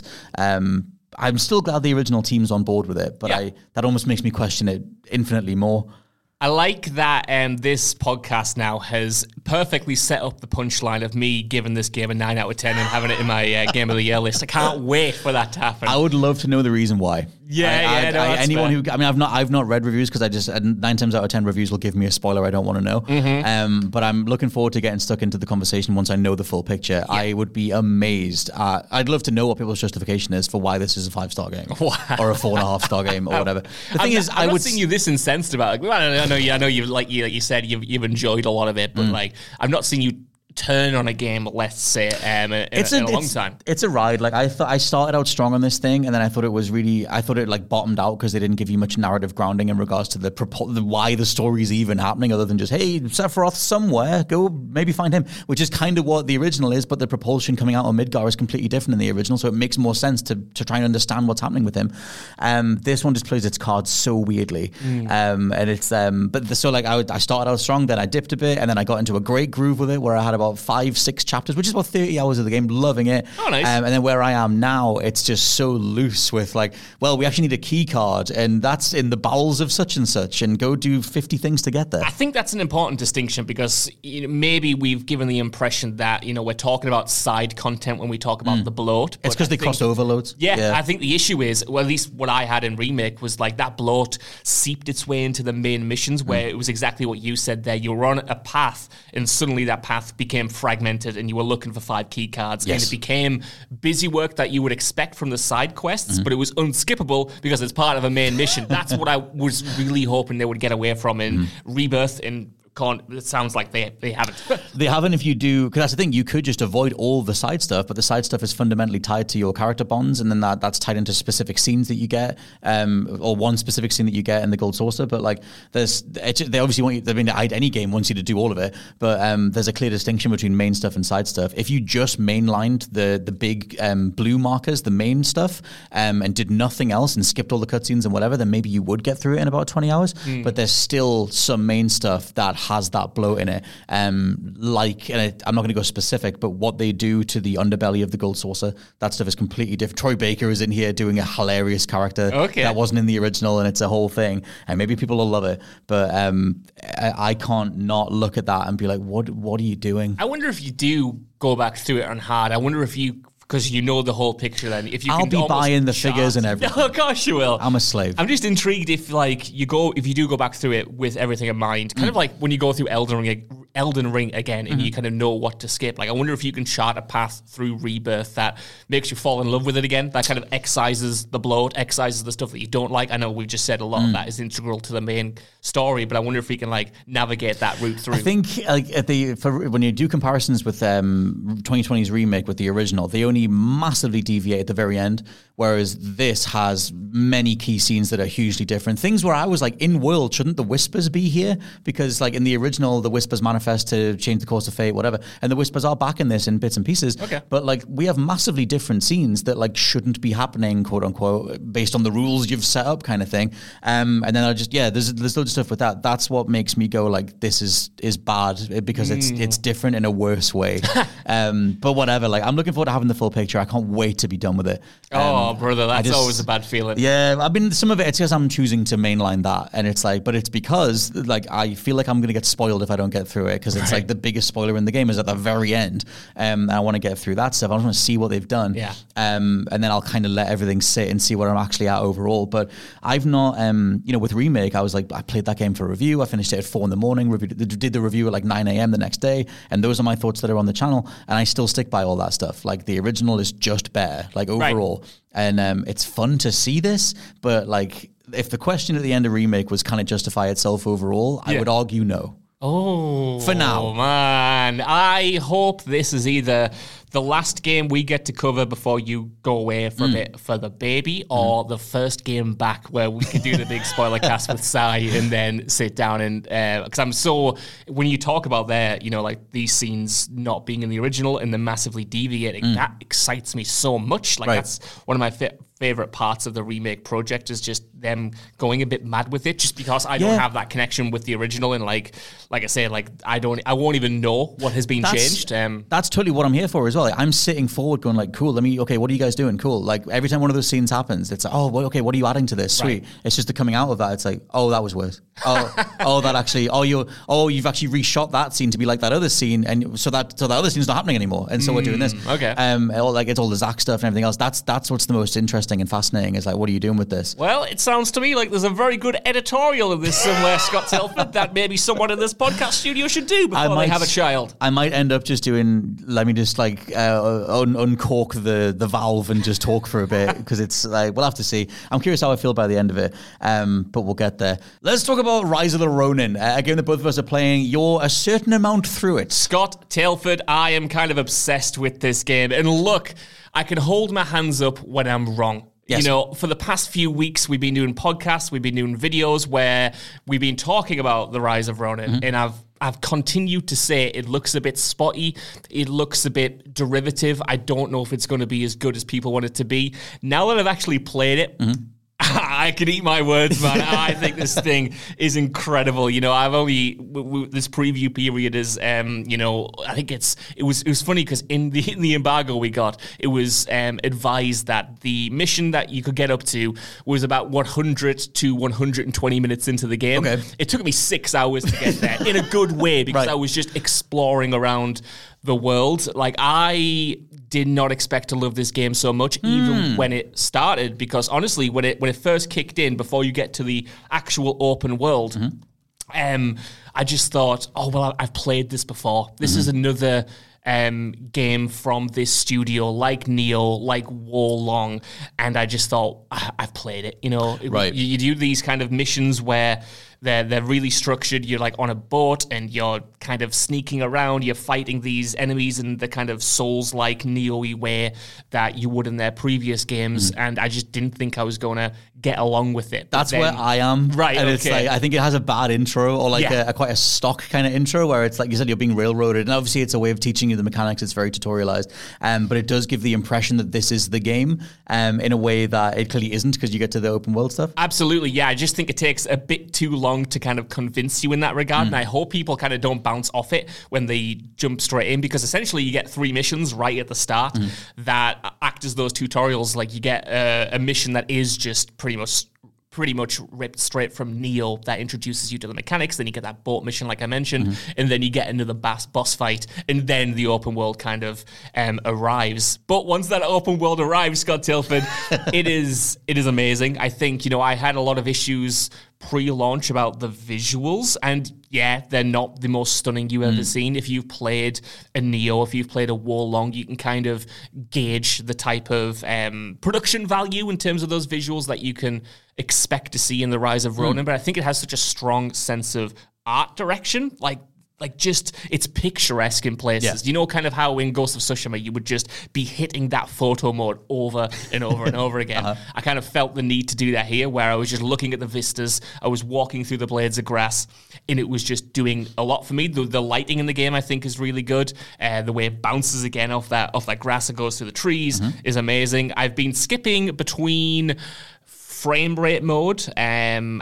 I'm still glad the original team's on board with it, but that almost makes me question it infinitely more. I like that this podcast now has perfectly set up the punchline of me giving this game a 9 out of 10 and having it in my Game of the Year list. I can't wait for that to happen. I would love to know the reason why. Anyone who, I've not read reviews because I just 9 times out of 10 reviews will give me a spoiler I don't want to know. But I'm looking forward to getting stuck into the conversation once I know the full picture. Yeah. I would be amazed. I'd love to know what people's justification is for why this is a 5-star game or a 4.5-star game or whatever. The thing is, I'm not seeing you this incensed about it. I know you like you said you've enjoyed a lot of it, but like I've not seen you turn on a game, let's say, in a long time. It's a ride. Like I thought, I started out strong on this thing, and then I thought it like bottomed out because they didn't give you much narrative grounding in regards to the why the story's even happening, other than just, hey, Sephiroth somewhere, go maybe find him, which is kind of what the original is, but the propulsion coming out of Midgar is completely different in the original, so it makes more sense to try and understand what's happening with him. This one just plays its cards so weirdly, and it's so like I started out strong, then I dipped a bit, and then I got into a great groove with it where I had about 5-6 chapters, which is about 30 hours of the game, loving it. Oh, nice. And then where I am now, it's just so loose with like, well, we actually need a key card, and that's in the bowels of such and such, and go do 50 things to get there. I think that's an important distinction because maybe we've given the impression that we're talking about side content when we talk about the bloat. It's because they crossed over loads. Yeah, I think the issue is, well, at least what I had in Remake was like that bloat seeped its way into the main missions where it was exactly what you said there. You were on a path, and suddenly that path became fragmented and you were looking for 5 key cards, and it became busy work that you would expect from the side quests, but it was unskippable because it's part of a main mission. That's what I was really hoping they would get away from in Rebirth. And it sounds like they haven't. They haven't. If you do, because that's the thing, you could just avoid all the side stuff, but the side stuff is fundamentally tied to your character bonds, and then that's tied into specific scenes that you get, or one specific scene that you get in the Gold Saucer. But like, they obviously want you. I mean, any game wants you to do all of it, but there's a clear distinction between main stuff and side stuff. If you just mainlined the big blue markers, the main stuff, and did nothing else and skipped all the cutscenes and whatever, then maybe you would get through it in about 20 hours. But there's still some main stuff that has that bloat in it. I'm not going to go specific, but what they do to the underbelly of the Gold Saucer, that stuff is completely different. Troy Baker is in here doing a hilarious character that wasn't in the original, and it's a whole thing. And maybe people will love it, but I can't not look at that and be like, what are you doing? I wonder if you do go back through it on hard. I wonder if you... Because you know the whole picture then. If you I'll be buying the figures and everything. Oh, gosh, you will. I'm a slave. I'm just intrigued if you do go back through it with everything in mind. Kind of like when you go through Elden Ring again and you kind of know what to skip. Like, I wonder if you can chart a path through Rebirth that makes you fall in love with it again. That kind of excises the bloat, excises the stuff that you don't like. I know we've just said a lot of that is integral to the main story, but I wonder if we can like navigate that route through. I think like when you do comparisons with 2020's remake with the original, they only massively deviate at the very end whereas this has many key scenes that are hugely different. Things where I was like, in world, shouldn't the Whispers be here? Because like in the original, the Whispers manifest to change the course of fate, whatever, and the Whispers are back in this in bits and pieces. Okay. But like we have massively different scenes that like shouldn't be happening, quote unquote, based on the rules you've set up, kind of thing. And then I just there's loads of stuff with that. That's what makes me go like, this is bad, because it's different in a worse way. But whatever. Like I'm looking forward to having the full picture. I can't wait to be done with it. Oh, brother, that's always a bad feeling. Yeah, I mean, some of it's because I'm choosing to mainline that, and it's like, but it's because like I feel like I'm going to get spoiled if I don't get through it, because it's like the biggest spoiler in the game is at the very end. And I want to get through that stuff. I just want to see what they've done. Yeah. And then I'll kind of let everything sit and see where I'm actually at overall. But I've not, with Remake, I was like, I played that game for review. I finished it at 4 a.m, did the review at like 9 a.m. the next day, and those are my thoughts that are on the channel, and I still stick by all that stuff. Like the original is just better, like overall. And it's fun to see this, but like if the question at the end of Remake was, can it justify itself overall, I would argue no. Oh, for now, man. I hope this is either the last game we get to cover before you go away from it for the baby, or the first game back where we can do the big spoiler cast with Sai and then sit down and because when you talk about like these scenes not being in the original and then massively deviating, that excites me so much. Like that's one of my favorite parts of the Remake project, is just them going a bit mad with it, just because I don't have that connection with the original, and like I say, like I won't even know what has been changed. That's totally what I'm here for as well. Like, I'm sitting forward going like, cool, what are you guys doing? Cool. Like every time one of those scenes happens, it's like, oh, well, okay, what are you adding to this? Sweet. It's just the coming out of that. It's like, oh, that was worse. You've actually reshot that scene to be like that other scene, and so that other scene's not happening anymore, and so we're doing this. Okay. It's all the Zack stuff and everything else. That's what's the most interesting and fascinating, is like, what are you doing with this? Well, it sounds to me like there's a very good editorial of this somewhere, Scott Telford, that maybe someone in this podcast studio should do before they have a child. I might end up just doing, let me just like uncork the valve and just talk for a bit, because it's like, we'll have to see. I'm curious how I feel by the end of it, but we'll get there. Let's talk about Rise of the Ronin, a game that both of us are playing. You're a certain amount through it. Scott Telford, I am kind of obsessed with this game, and look, I can hold my hands up when I'm wrong. Yes. For the past few weeks, we've been doing podcasts, we've been doing videos where we've been talking about the Rise of Ronin, and I've continued to say it looks a bit spotty, it looks a bit derivative. I don't know if it's going to be as good as people want it to be. Now that I've actually played it, I can eat my words, man. I think this thing is incredible. I've only this preview period is, I think it was funny because in the embargo we got, it was advised that the mission that you could get up to was about 100 to 120 minutes into the game. Okay. It took me 6 hours to get there in a good way, because I was just exploring around the world. Like, I did not expect to love this game so much, even when it started, because honestly, when it first kicked in, before you get to the actual open world, I just thought, oh, well, I've played this before. This is another game from this studio, like Nioh, like Wo Long, and I just thought, I've played it. You do these kind of missions where they're really structured. You're like on a boat and you're kind of sneaking around. You're fighting these enemies in the kind of Souls-like Nioh-y way that you would in their previous games. And I just didn't think I was going to get along with it. That's where I am. Right, and okay. It's like, I think it has a bad intro, or like quite a stock kind of intro, where it's like you said, you're being railroaded. And obviously it's a way of teaching you the mechanics. It's very tutorialized. But it does give the impression that this is the game in a way that it clearly isn't, because you get to the open world stuff. Absolutely, yeah. I just think it takes a bit too long to kind of convince you in that regard. And I hope people kind of don't bounce off it when they jump straight in, because essentially you get 3 missions right at the start that act as those tutorials. Like, you get a mission that is just pretty much ripped straight from Nioh that introduces you to the mechanics. Then you get that boat mission, like I mentioned, and then you get into the boss fight, and then the open world kind of arrives. But once that open world arrives, Scott Tilford, it is amazing. I think, I had a lot of issues pre-launch about the visuals, and they're not the most stunning you've ever seen. If you've played a Nioh, if you've played a Wo Long, you can kind of gauge the type of production value in terms of those visuals that you can expect to see in the Rise of Ronin. But I think it has such a strong sense of art direction. Like, it's picturesque in places. You know, kind of how in Ghost of Tsushima you would just be hitting that photo mode over and over and over again. I kind of felt the need to do that here, where I was just looking at the vistas, I was walking through the blades of grass, and it was just doing a lot for me. The lighting in the game, I think, is really good. The way it bounces again off that grass and goes through the trees is amazing. I've been skipping between frame rate mode and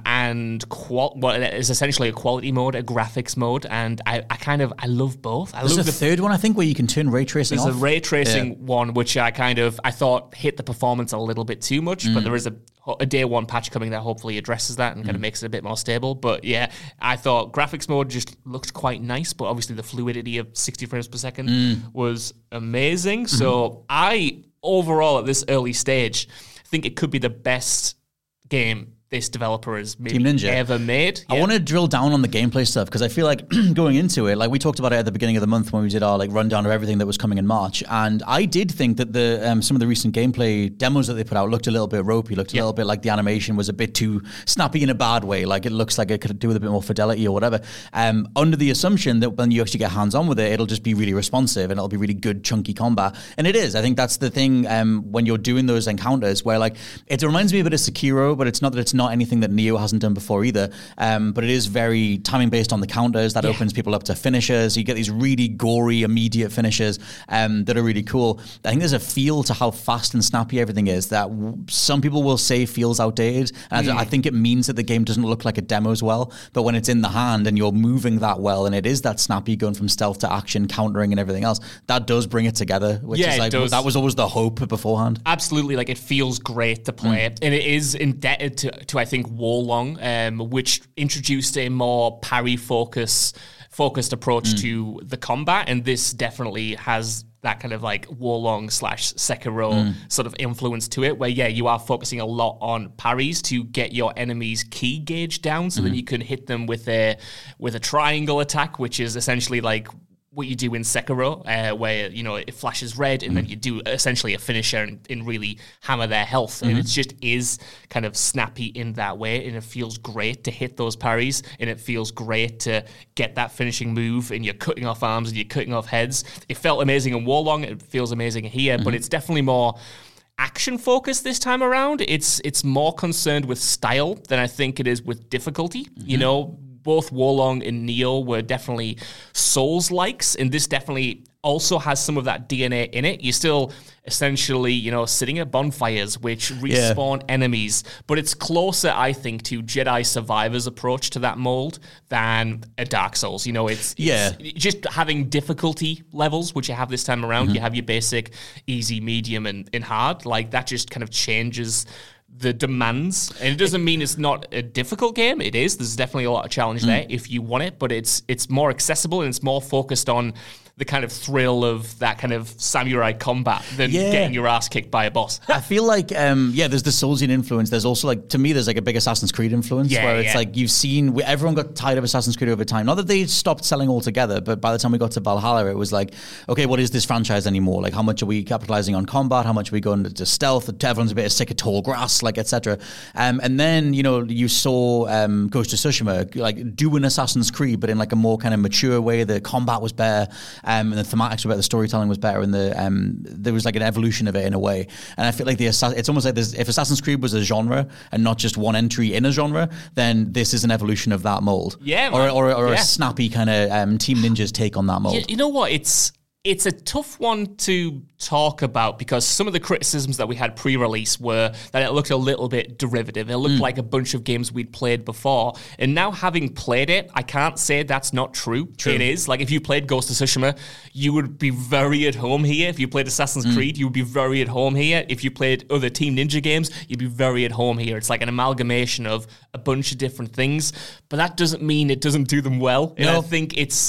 what is essentially a quality mode, a graphics mode, and I love both. There's a third one, I think, where you can turn ray tracing off. There's a ray tracing one, which I thought hit the performance a little bit too much, but there is a day one patch coming that hopefully addresses that and kind of makes it a bit more stable. But yeah, I thought graphics mode just looked quite nice, but obviously the fluidity of 60 frames per second was amazing. So I, overall at this early stage, think it could be the best game this developer has ever made. I want to drill down on the gameplay stuff, because I feel like going into it, like we talked about it at the beginning of the month when we did our like rundown of everything that was coming in March, and I did think that the some of the recent gameplay demos that they put out looked a little bit ropey, looked a little bit like the animation was a bit too snappy in a bad way, like it looks like it could do with a bit more fidelity or whatever, under the assumption that when you actually get hands-on with it, it'll just be really responsive and it'll be really good chunky combat, and it is. I think that's the thing when you're doing those encounters where like it reminds me a bit of Sekiro, but it's not anything that Neo hasn't done before either, but it is very timing based on the counters that opens people up to finishers. You get these really gory immediate finishers that are really cool. I think there's a feel to how fast and snappy everything is that some people will say feels outdated, and I think it means that the game doesn't look like it demos well, but when it's in the hand and you're moving that well and it is that snappy going from stealth to action, countering and everything else, that does bring it together, which is like that was always the hope beforehand. Absolutely, like it feels great to play, and it is indebted to I think Wolong, which introduced a more parry-focused approach to the combat, and this definitely has that kind of like Wolong / Sekiro sort of influence to it, where you are focusing a lot on parries to get your enemy's ki gauge down, so then you can hit them with a triangle attack, which is essentially like what you do in Sekiro, where, you know, it flashes red and then you do essentially a finisher and really hammer their health. And it just is kind of snappy in that way, and it feels great to hit those parries, and it feels great to get that finishing move, and you're cutting off arms and you're cutting off heads. It felt amazing in Wolong, it feels amazing here, but it's definitely more action focused this time around. It's more concerned with style than I think it is with difficulty. You know, both Wolong and Neo were definitely Souls-likes, and this definitely also has some of that DNA in it. You're still essentially, you know, sitting at bonfires which respawn enemies, but it's closer, I think, to Jedi Survivor's approach to that mold than a Dark Souls. You know, it's just having difficulty levels, which you have this time around. You have your basic, easy, medium, and hard. Like, that just kind of changes the demands, and it doesn't mean it's not a difficult game. It is. There's definitely a lot of challenge there if you want it, but it's more accessible, and it's more focused on the kind of thrill of that kind of samurai combat than getting your ass kicked by a boss. I feel like, there's the Soulsian influence. There's also, like, to me, there's like a big Assassin's Creed influence where it's like you've seen, everyone got tired of Assassin's Creed over time. Not that they stopped selling altogether, but by the time we got to Valhalla, it was like, okay, what is this franchise anymore? Like, how much are we capitalizing on combat? How much are we going to stealth? Everyone's a bit sick of tall grass, like, etc. And then, you know, you saw Ghost of Tsushima, like, do an Assassin's Creed, but in like a more kind of mature way. The combat was better. And the thematics were better, the storytelling was better, and there was like an evolution of it in a way. And I feel like it's almost like if Assassin's Creed was a genre and not just one entry in a genre, then this is an evolution of that mold. Yeah, or a snappy kind of Team Ninja's take on that mold. You know what? It's a tough one to talk about, because some of the criticisms that we had pre-release were that it looked a little bit derivative. It looked like a bunch of games we'd played before. And now, having played it, I can't say that's not true. It is. Like, if you played Ghost of Tsushima, you would be very at home here. If you played Assassin's Creed, you would be very at home here. If you played other Team Ninja games, you'd be very at home here. It's like an amalgamation of a bunch of different things. But that doesn't mean it doesn't do them well. And I think it's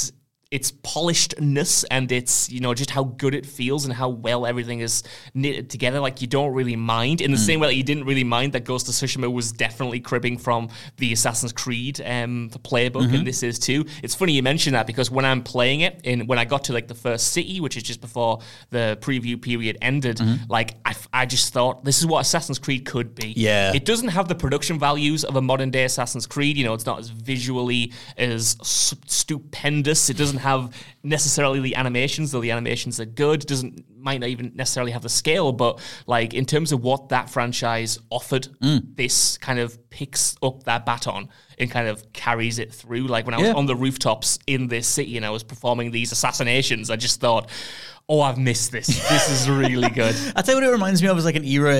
its polishedness and its, just how good it feels and how well everything is knitted together. Like, you don't really mind in the same way that you didn't really mind that Ghost of Tsushima was definitely cribbing from the Assassin's Creed the playbook, and this is too. It's funny you mention that, because when I'm playing it, when I got to like the first city, which is just before the preview period ended, like I just thought, this is what Assassin's Creed could be. Yeah. It doesn't have the production values of a modern day Assassin's Creed. It's not as visually as stupendous. It doesn't have necessarily the animations, though the animations are good. Might not even necessarily have the scale, but like in terms of what that franchise offered, this kind of picks up that baton and kind of carries it through. Like when I was on the rooftops in this city and I was performing these assassinations, I just thought, oh, I've missed this. This is really good. I'll tell you what it reminds me of is like an era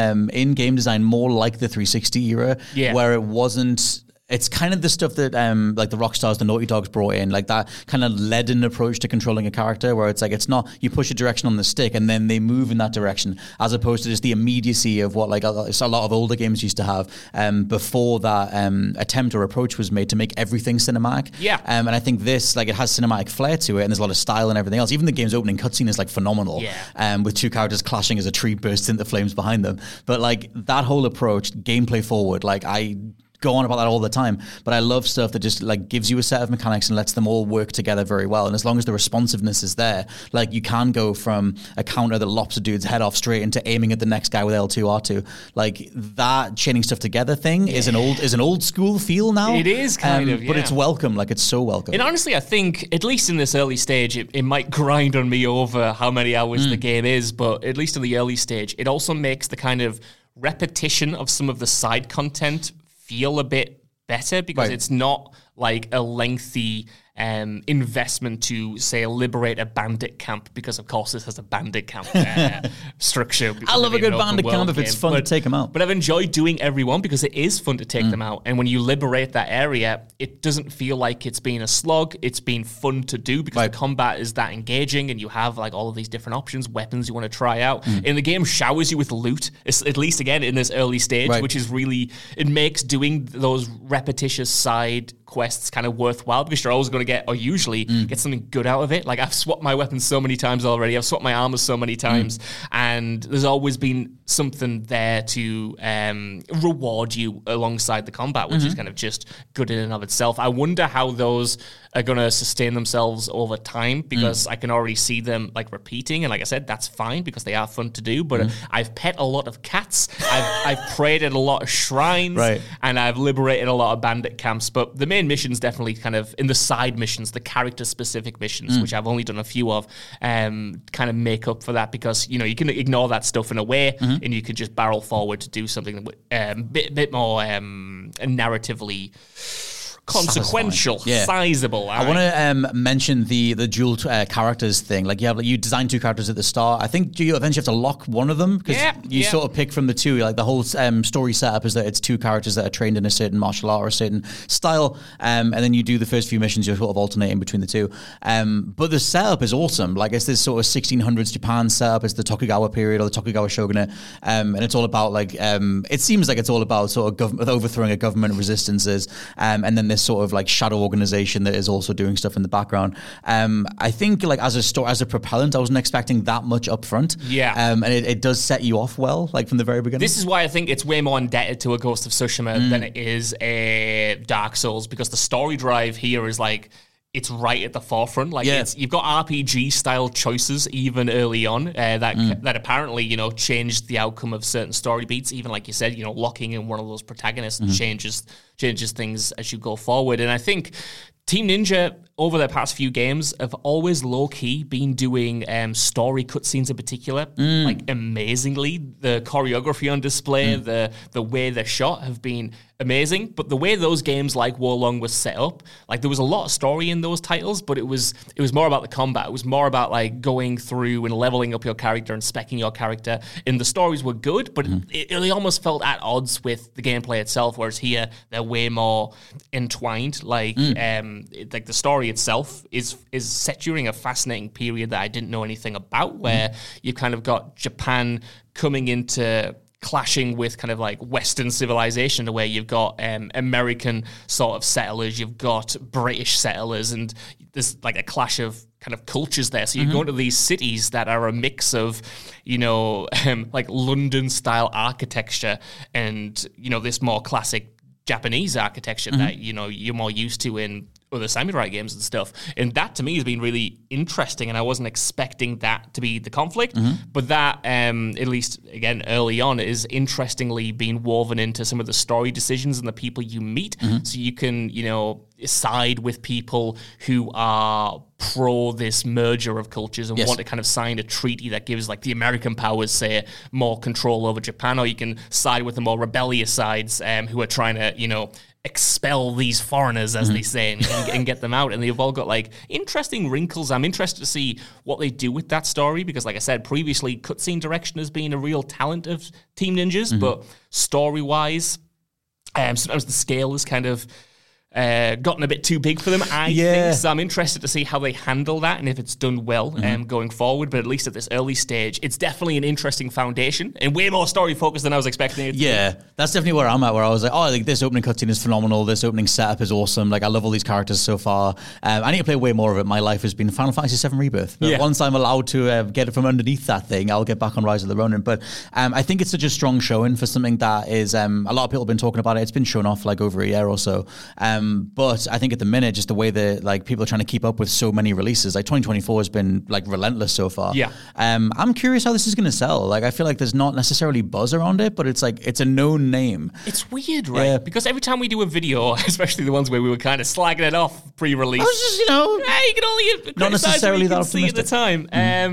in game design, more like the 360 era, where it wasn't... It's kind of the stuff that like the Rockstars, the Naughty Dogs brought in, like that kind of leaden approach to controlling a character, where it's like, it's not, you push a direction on the stick and then they move in that direction, as opposed to just the immediacy of what like a lot of older games used to have before that attempt or approach was made to make everything cinematic. Yeah. And I think this, like, it has cinematic flair to it, and there's a lot of style and everything else. Even the game's opening cutscene is like phenomenal. Yeah. With two characters clashing as a tree bursts into flames behind them. But like that whole approach, gameplay forward, like I go on about that all the time, but I love stuff that just like gives you a set of mechanics and lets them all work together very well. And as long as the responsiveness is there, like you can go from a counter that lops a dude's head off straight into aiming at the next guy with L2 R2. Like that chaining stuff together thing is an old school feel now. It is kind of, but it's welcome. Like it's so welcome. And honestly, I think at least in this early stage, it might grind on me over how many hours the game is, but at least in the early stage, it also makes the kind of repetition of some of the side content feel a bit better, because it's not like a lengthy investment to, say, liberate a bandit camp, because of course this has a bandit camp structure. I love a good bandit camp if it's fun to take them out. But I've enjoyed doing every one because it is fun to take them out. And when you liberate that area, it doesn't feel like it's been a slog. It's been fun to do because the combat is that engaging and you have like all of these different options, weapons you want to try out. And the game showers you with loot, at least again in this early stage, which is really, it makes doing those repetitious side quests kind of worthwhile, because you're always going to get, or usually get something good out of it. Like I've swapped my weapons so many times already. I've swapped my armor so many times, and there's always been something there to reward you alongside the combat, which is kind of just good in and of itself. I wonder how those are going to sustain themselves over time, because I can already see them like repeating, and like I said, that's fine because they are fun to do. But I've pet a lot of cats, I've prayed at a lot of shrines, and I've liberated a lot of bandit camps. But the main missions definitely kind of, in the side missions, the character-specific missions, which I've only done a few of, kind of make up for that, because, you know, you can ignore that stuff in a way, and you can just barrel forward to do something bit more narratively consequential, sizable. I want to mention the dual characters thing. Like you design two characters at the start. I think you eventually have to lock one of them, because you sort of pick from the two. Like the whole story setup is that it's two characters that are trained in a certain martial art or a certain style, and then you do the first few missions. You're sort of alternating between the two. But the setup is awesome. Like it's this sort of 1600s Japan setup. It's the Tokugawa period or the Tokugawa shogunate, and it's all about like it seems like it's all about sort of overthrowing a government, resistances, and then this sort of like shadow organization that is also doing stuff in the background. I think like as a propellant, I wasn't expecting that much up front. And it does set you off well, like from the very beginning. This is why I think it's way more indebted to a Ghost of Tsushima than it is a Dark Souls, because the story drive here is like, it's right at the forefront. Like you've got RPG style choices even early on that apparently, you know, changed the outcome of certain story beats. Even like you said, you know, locking in one of those protagonists changes things as you go forward. And I think Team Ninja over the past few games have always low-key been doing story cutscenes in particular, like amazingly. The choreography on display, the way they're shot have been amazing. But the way those games like Wo Long was set up, like there was a lot of story in those titles, but it was more about the combat. It was more about like going through and leveling up your character and speccing your character. And the stories were good, but it almost felt at odds with the gameplay itself, whereas here they're way more entwined. Like like the story itself is set during a fascinating period that I didn't know anything about, where you've kind of got Japan coming into clashing with kind of like Western civilization, where you've got American sort of settlers, you've got British settlers, and there's like a clash of kind of cultures there. So you go into these cities that are a mix of, like London style architecture and, this more classic Japanese architecture that, you're more used to in other samurai games and stuff. And that to me has been really interesting, and I wasn't expecting that to be the conflict. But that, at least again early on, is interestingly being woven into some of the story decisions and the people you meet. So you can, side with people who are pro this merger of cultures and want to kind of sign a treaty that gives like the American powers, say, more control over Japan, or you can side with the more rebellious sides who are trying to, expel these foreigners, as they say, and get them out. And they've all got like interesting wrinkles. I'm interested to see what they do with that story, because like I said previously, cutscene direction has been a real talent of Team Ninja's, but story-wise, sometimes the scale is kind of gotten a bit too big for them, I think. So I'm interested to see how they handle that and if it's done well going forward. But at least at this early stage, it's definitely an interesting foundation and way more story focused than I was expecting it to be. That's definitely where I'm at, where I was like, like this opening cutscene is phenomenal, this opening setup is awesome, like I love all these characters so far. I need to play way more of it. My life has been Final Fantasy VII Rebirth, but once I'm allowed to get it from underneath that thing, I'll get back on Rise of the Ronin. But I think it's such a strong showing for something that is, a lot of people have been talking about it. It's been shown off like over a year or so. But I think at the minute, just the way that like people are trying to keep up with so many releases, like 2024 has been like relentless so far. I'm curious how this is going to sell. Like I feel like there's not necessarily buzz around it, but it's like it's a known name. It's weird, right? Because every time we do a video, especially the ones where we were kind of slagging it off pre-release, I was just, you can only not necessarily that see at the time.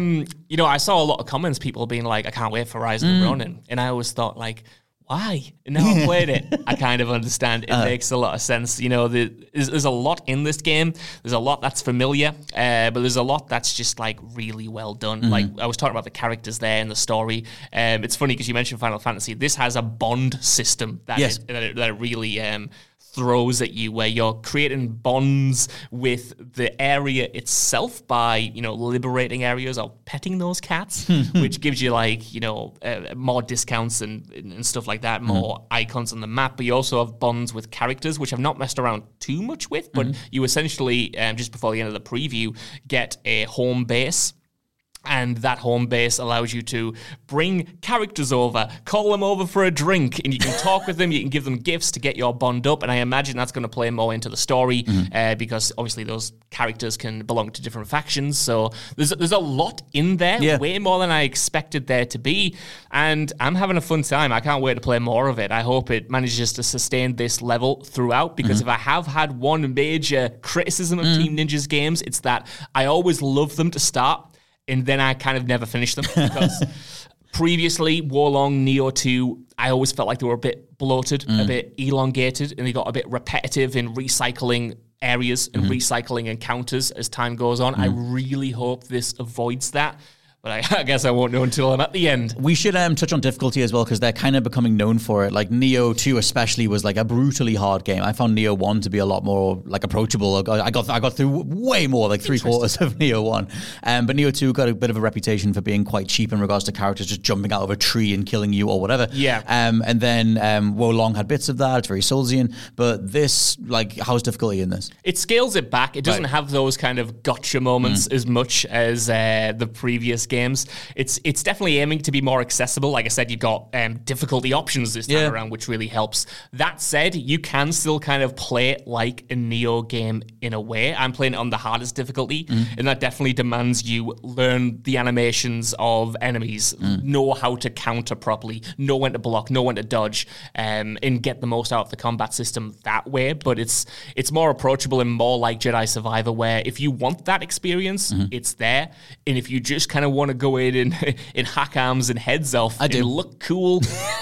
I saw a lot of comments, people being like, "I can't wait for Rise of the Ronin," and I always thought like, why? And now I've played it, I kind of understand. It makes a lot of sense. There's a lot in this game. There's a lot that's familiar, but there's a lot that's just like really well done. Like I was talking about the characters there and the story. It's funny because you mentioned Final Fantasy. This has a bond system that it really throws at you, where you're creating bonds with the area itself by, liberating areas or petting those cats, which gives you like, more discounts and stuff like that, more icons on the map. But you also have bonds with characters, which I've not messed around too much with, but you essentially, just before the end of the preview, get a home base. And that home base allows you to bring characters over, call them over for a drink, and you can talk with them, you can give them gifts to get your bond up. And I imagine that's going to play more into the story because obviously those characters can belong to different factions. So there's a lot in there, way more than I expected there to be. And I'm having a fun time. I can't wait to play more of it. I hope it manages to sustain this level throughout, because if I have had one major criticism of Team Ninja's games, it's that I always love them to start, and then I kind of never finish them, because previously, Wolong, Nioh 2, I always felt like they were a bit bloated, a bit elongated, and they got a bit repetitive in recycling areas and recycling encounters as time goes on. I really hope this avoids that. But I guess I won't know until I'm at the end. We should touch on difficulty as well, because they're kind of becoming known for it. Like Nioh 2 especially was like a brutally hard game. I found Nioh 1 to be a lot more like approachable. I got through way more, like 3/4 of Nioh 1. But Nioh 2 got a bit of a reputation for being quite cheap in regards to characters just jumping out of a tree and killing you or whatever. And then Wolong had bits of that. It's very Soulsian. But this, like, how's difficulty in this? It scales it back. It doesn't have those kind of gotcha moments as much as the previous games. It's definitely aiming to be more accessible. Like I said, you've got difficulty options this time around, which really helps. That said, you can still kind of play it like a Nioh game in a way. I'm playing it on the hardest difficulty, and that definitely demands you learn the animations of enemies, know how to counter properly, know when to block, know when to dodge, and get the most out of the combat system that way. But it's more approachable and more like Jedi Survivor, where if you want that experience, it's there. And if you just kind of want to go in hack arms and heads off and look cool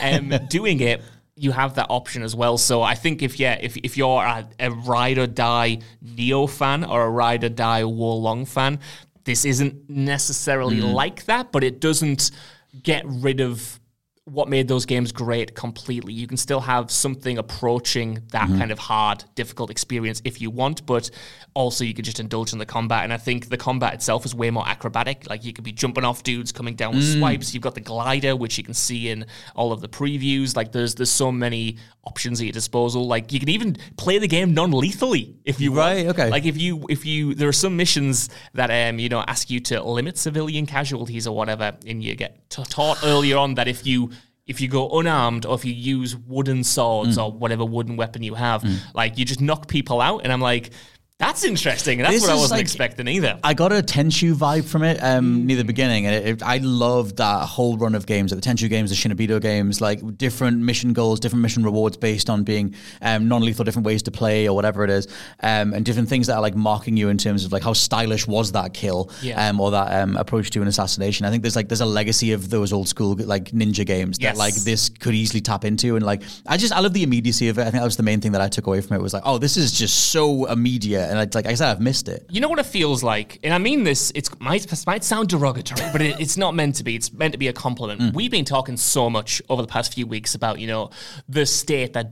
doing it, you have that option as well. So I think if you're a ride or die Nioh fan or a ride or die Wolong fan, this isn't necessarily like that, but it doesn't get rid of what made those games great completely. You can still have something approaching that kind of hard, difficult experience if you want, but also you could just indulge in the combat. And I think the combat itself is way more acrobatic. Like, you could be jumping off dudes, coming down with swipes. You've got the glider, which you can see in all of the previews. Like, there's so many options at your disposal. Like, you can even play the game non-lethally if you want. Right, okay. Like, if you there are some missions that ask you to limit civilian casualties or whatever, and you get taught earlier on that if you go unarmed or if you use wooden swords or whatever wooden weapon you have, like, you just knock people out. And I'm like, that's interesting. That's what I wasn't expecting either. I got a Tenchu vibe from it near the beginning. And I loved that whole run of games, like the Tenchu games, the Shinobido games, like different mission goals, different mission rewards based on being non-lethal, different ways to play or whatever it is, and different things that are like marking you in terms of like how stylish was that kill or that approach to an assassination. I think there's a legacy of those old school like ninja games that like this could easily tap into. And like I love the immediacy of it. I think that was the main thing that I took away from it, was like, oh, this is just so immediate. And like I said, I've missed it. You know what it feels like? And I mean this, it might sound derogatory, but it's not meant to be. It's meant to be a compliment. We've been talking so much over the past few weeks about, the state that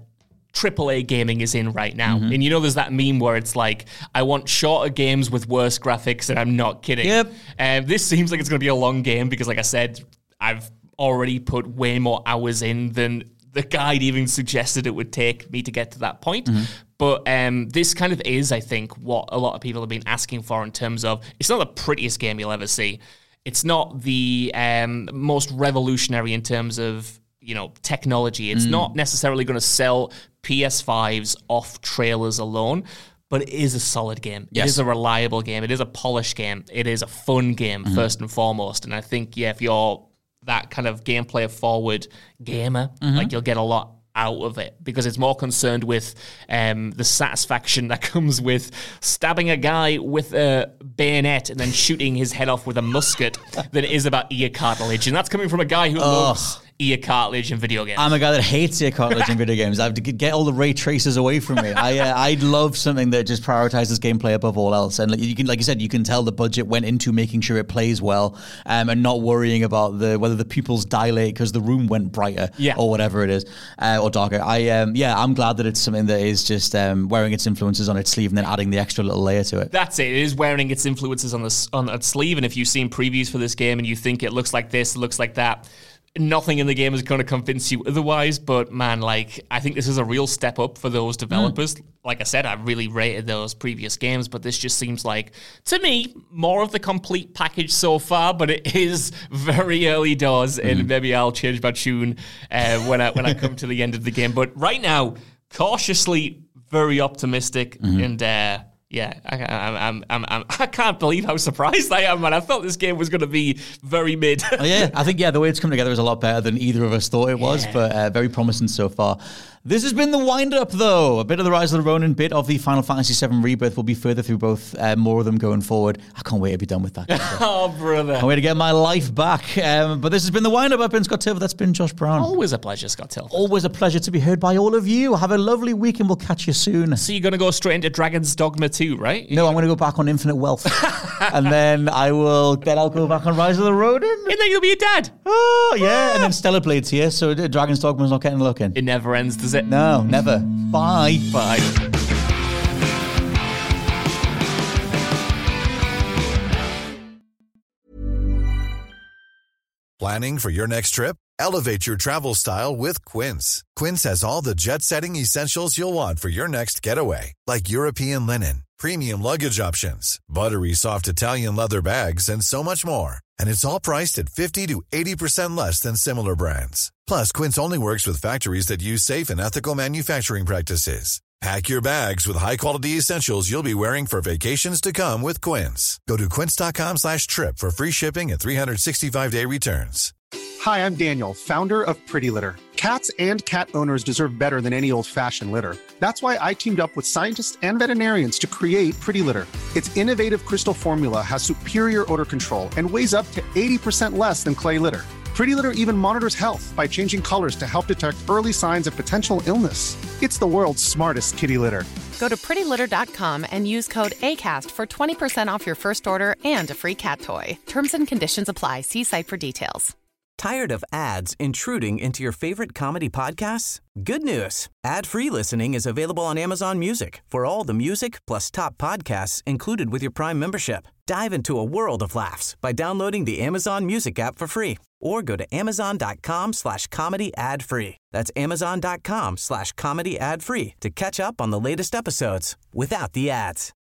AAA gaming is in right now. And there's that meme where it's like, I want shorter games with worse graphics, and I'm not kidding. Yep. This seems like it's going to be a long game because, like I said, I've already put way more hours in than the guide even suggested it would take me to get to that point. But this kind of is, I think, what a lot of people have been asking for in terms of, it's not the prettiest game you'll ever see. It's not the most revolutionary in terms of, technology. It's not necessarily going to sell PS5s off trailers alone, but it is a solid game. Yes. It is a reliable game. It is a polished game. It is a fun game, first and foremost. And I think, if you're that kind of gameplay forward gamer, like, you'll get a lot out of it because it's more concerned with the satisfaction that comes with stabbing a guy with a bayonet and then shooting his head off with a musket than it is about ear cartilage. And that's coming from a guy who loves ear cartilage in video games. I'm a guy that hates ear cartilage in video games. I have to get all the ray tracers away from me. I'd love something that just prioritizes gameplay above all else. And like you said, you can tell the budget went into making sure it plays well, and not worrying about whether the pupils dilate because the room went brighter or whatever it is, or darker. I'm glad that it's something that is just wearing its influences on its sleeve and then adding the extra little layer to it. That's it. It is wearing its influences on its sleeve. And if you've seen previews for this game and you think it looks like this, it looks like that, nothing in the game is going to convince you otherwise. But man, like, I think this is a real step up for those developers. Like I said, I really rated those previous games, but this just seems like, to me, more of the complete package so far. But it is very early doors, and maybe I'll change my tune when I come to the end of the game. But right now, cautiously very optimistic, and I can't believe how surprised I am, man. I thought this game was going to be very mid. I think the way it's come together is a lot better than either of us thought it was, but very promising so far. This has been the wind-up, though. A bit of the Rise of the Ronin, bit of the Final Fantasy VII Rebirth. We'll be further through both, more of them going forward. I can't wait to be done with that. Oh, brother. Can't wait to get my life back. But this has been the wind-up. I've been Scott Tilford. That's been Josh Brown. Always a pleasure, Scott Tilford. Always a pleasure to be heard by all of you. Have a lovely week, and we'll catch you soon. So you're going to go straight into Dragon's Dogma 2, right? No, I'm going to go back on Infinite Wealth. And then I'll go back on Rise of the Ronin. And then you'll be a dad. Oh, yeah. And then Stellar Blade's here, so Dragon's Dogma's not getting a look in. It never ends, does it? No, never. Bye. Bye. Planning for your next trip? Elevate your travel style with Quince. Quince has all the jet-setting essentials you'll want for your next getaway, like European linen, premium luggage options, buttery soft Italian leather bags, and so much more. And it's all priced at 50 to 80% less than similar brands. Plus, Quince only works with factories that use safe and ethical manufacturing practices. Pack your bags with high-quality essentials you'll be wearing for vacations to come with Quince. Go to quince.com/trip for free shipping and 365-day returns. Hi, I'm Daniel, founder of Pretty Litter. Cats and cat owners deserve better than any old-fashioned litter. That's why I teamed up with scientists and veterinarians to create Pretty Litter. Its innovative crystal formula has superior odor control and weighs up to 80% less than clay litter. Pretty Litter even monitors health by changing colors to help detect early signs of potential illness. It's the world's smartest kitty litter. Go to prettylitter.com and use code ACAST for 20% off your first order and a free cat toy. Terms and conditions apply. See site for details. Tired of ads intruding into your favorite comedy podcasts? Good news. Ad-free listening is available on Amazon Music for all the music plus top podcasts included with your Prime membership. Dive into a world of laughs by downloading the Amazon Music app for free or go to amazon.com/comedy ad-free. That's amazon.com/comedy ad-free to catch up on the latest episodes without the ads.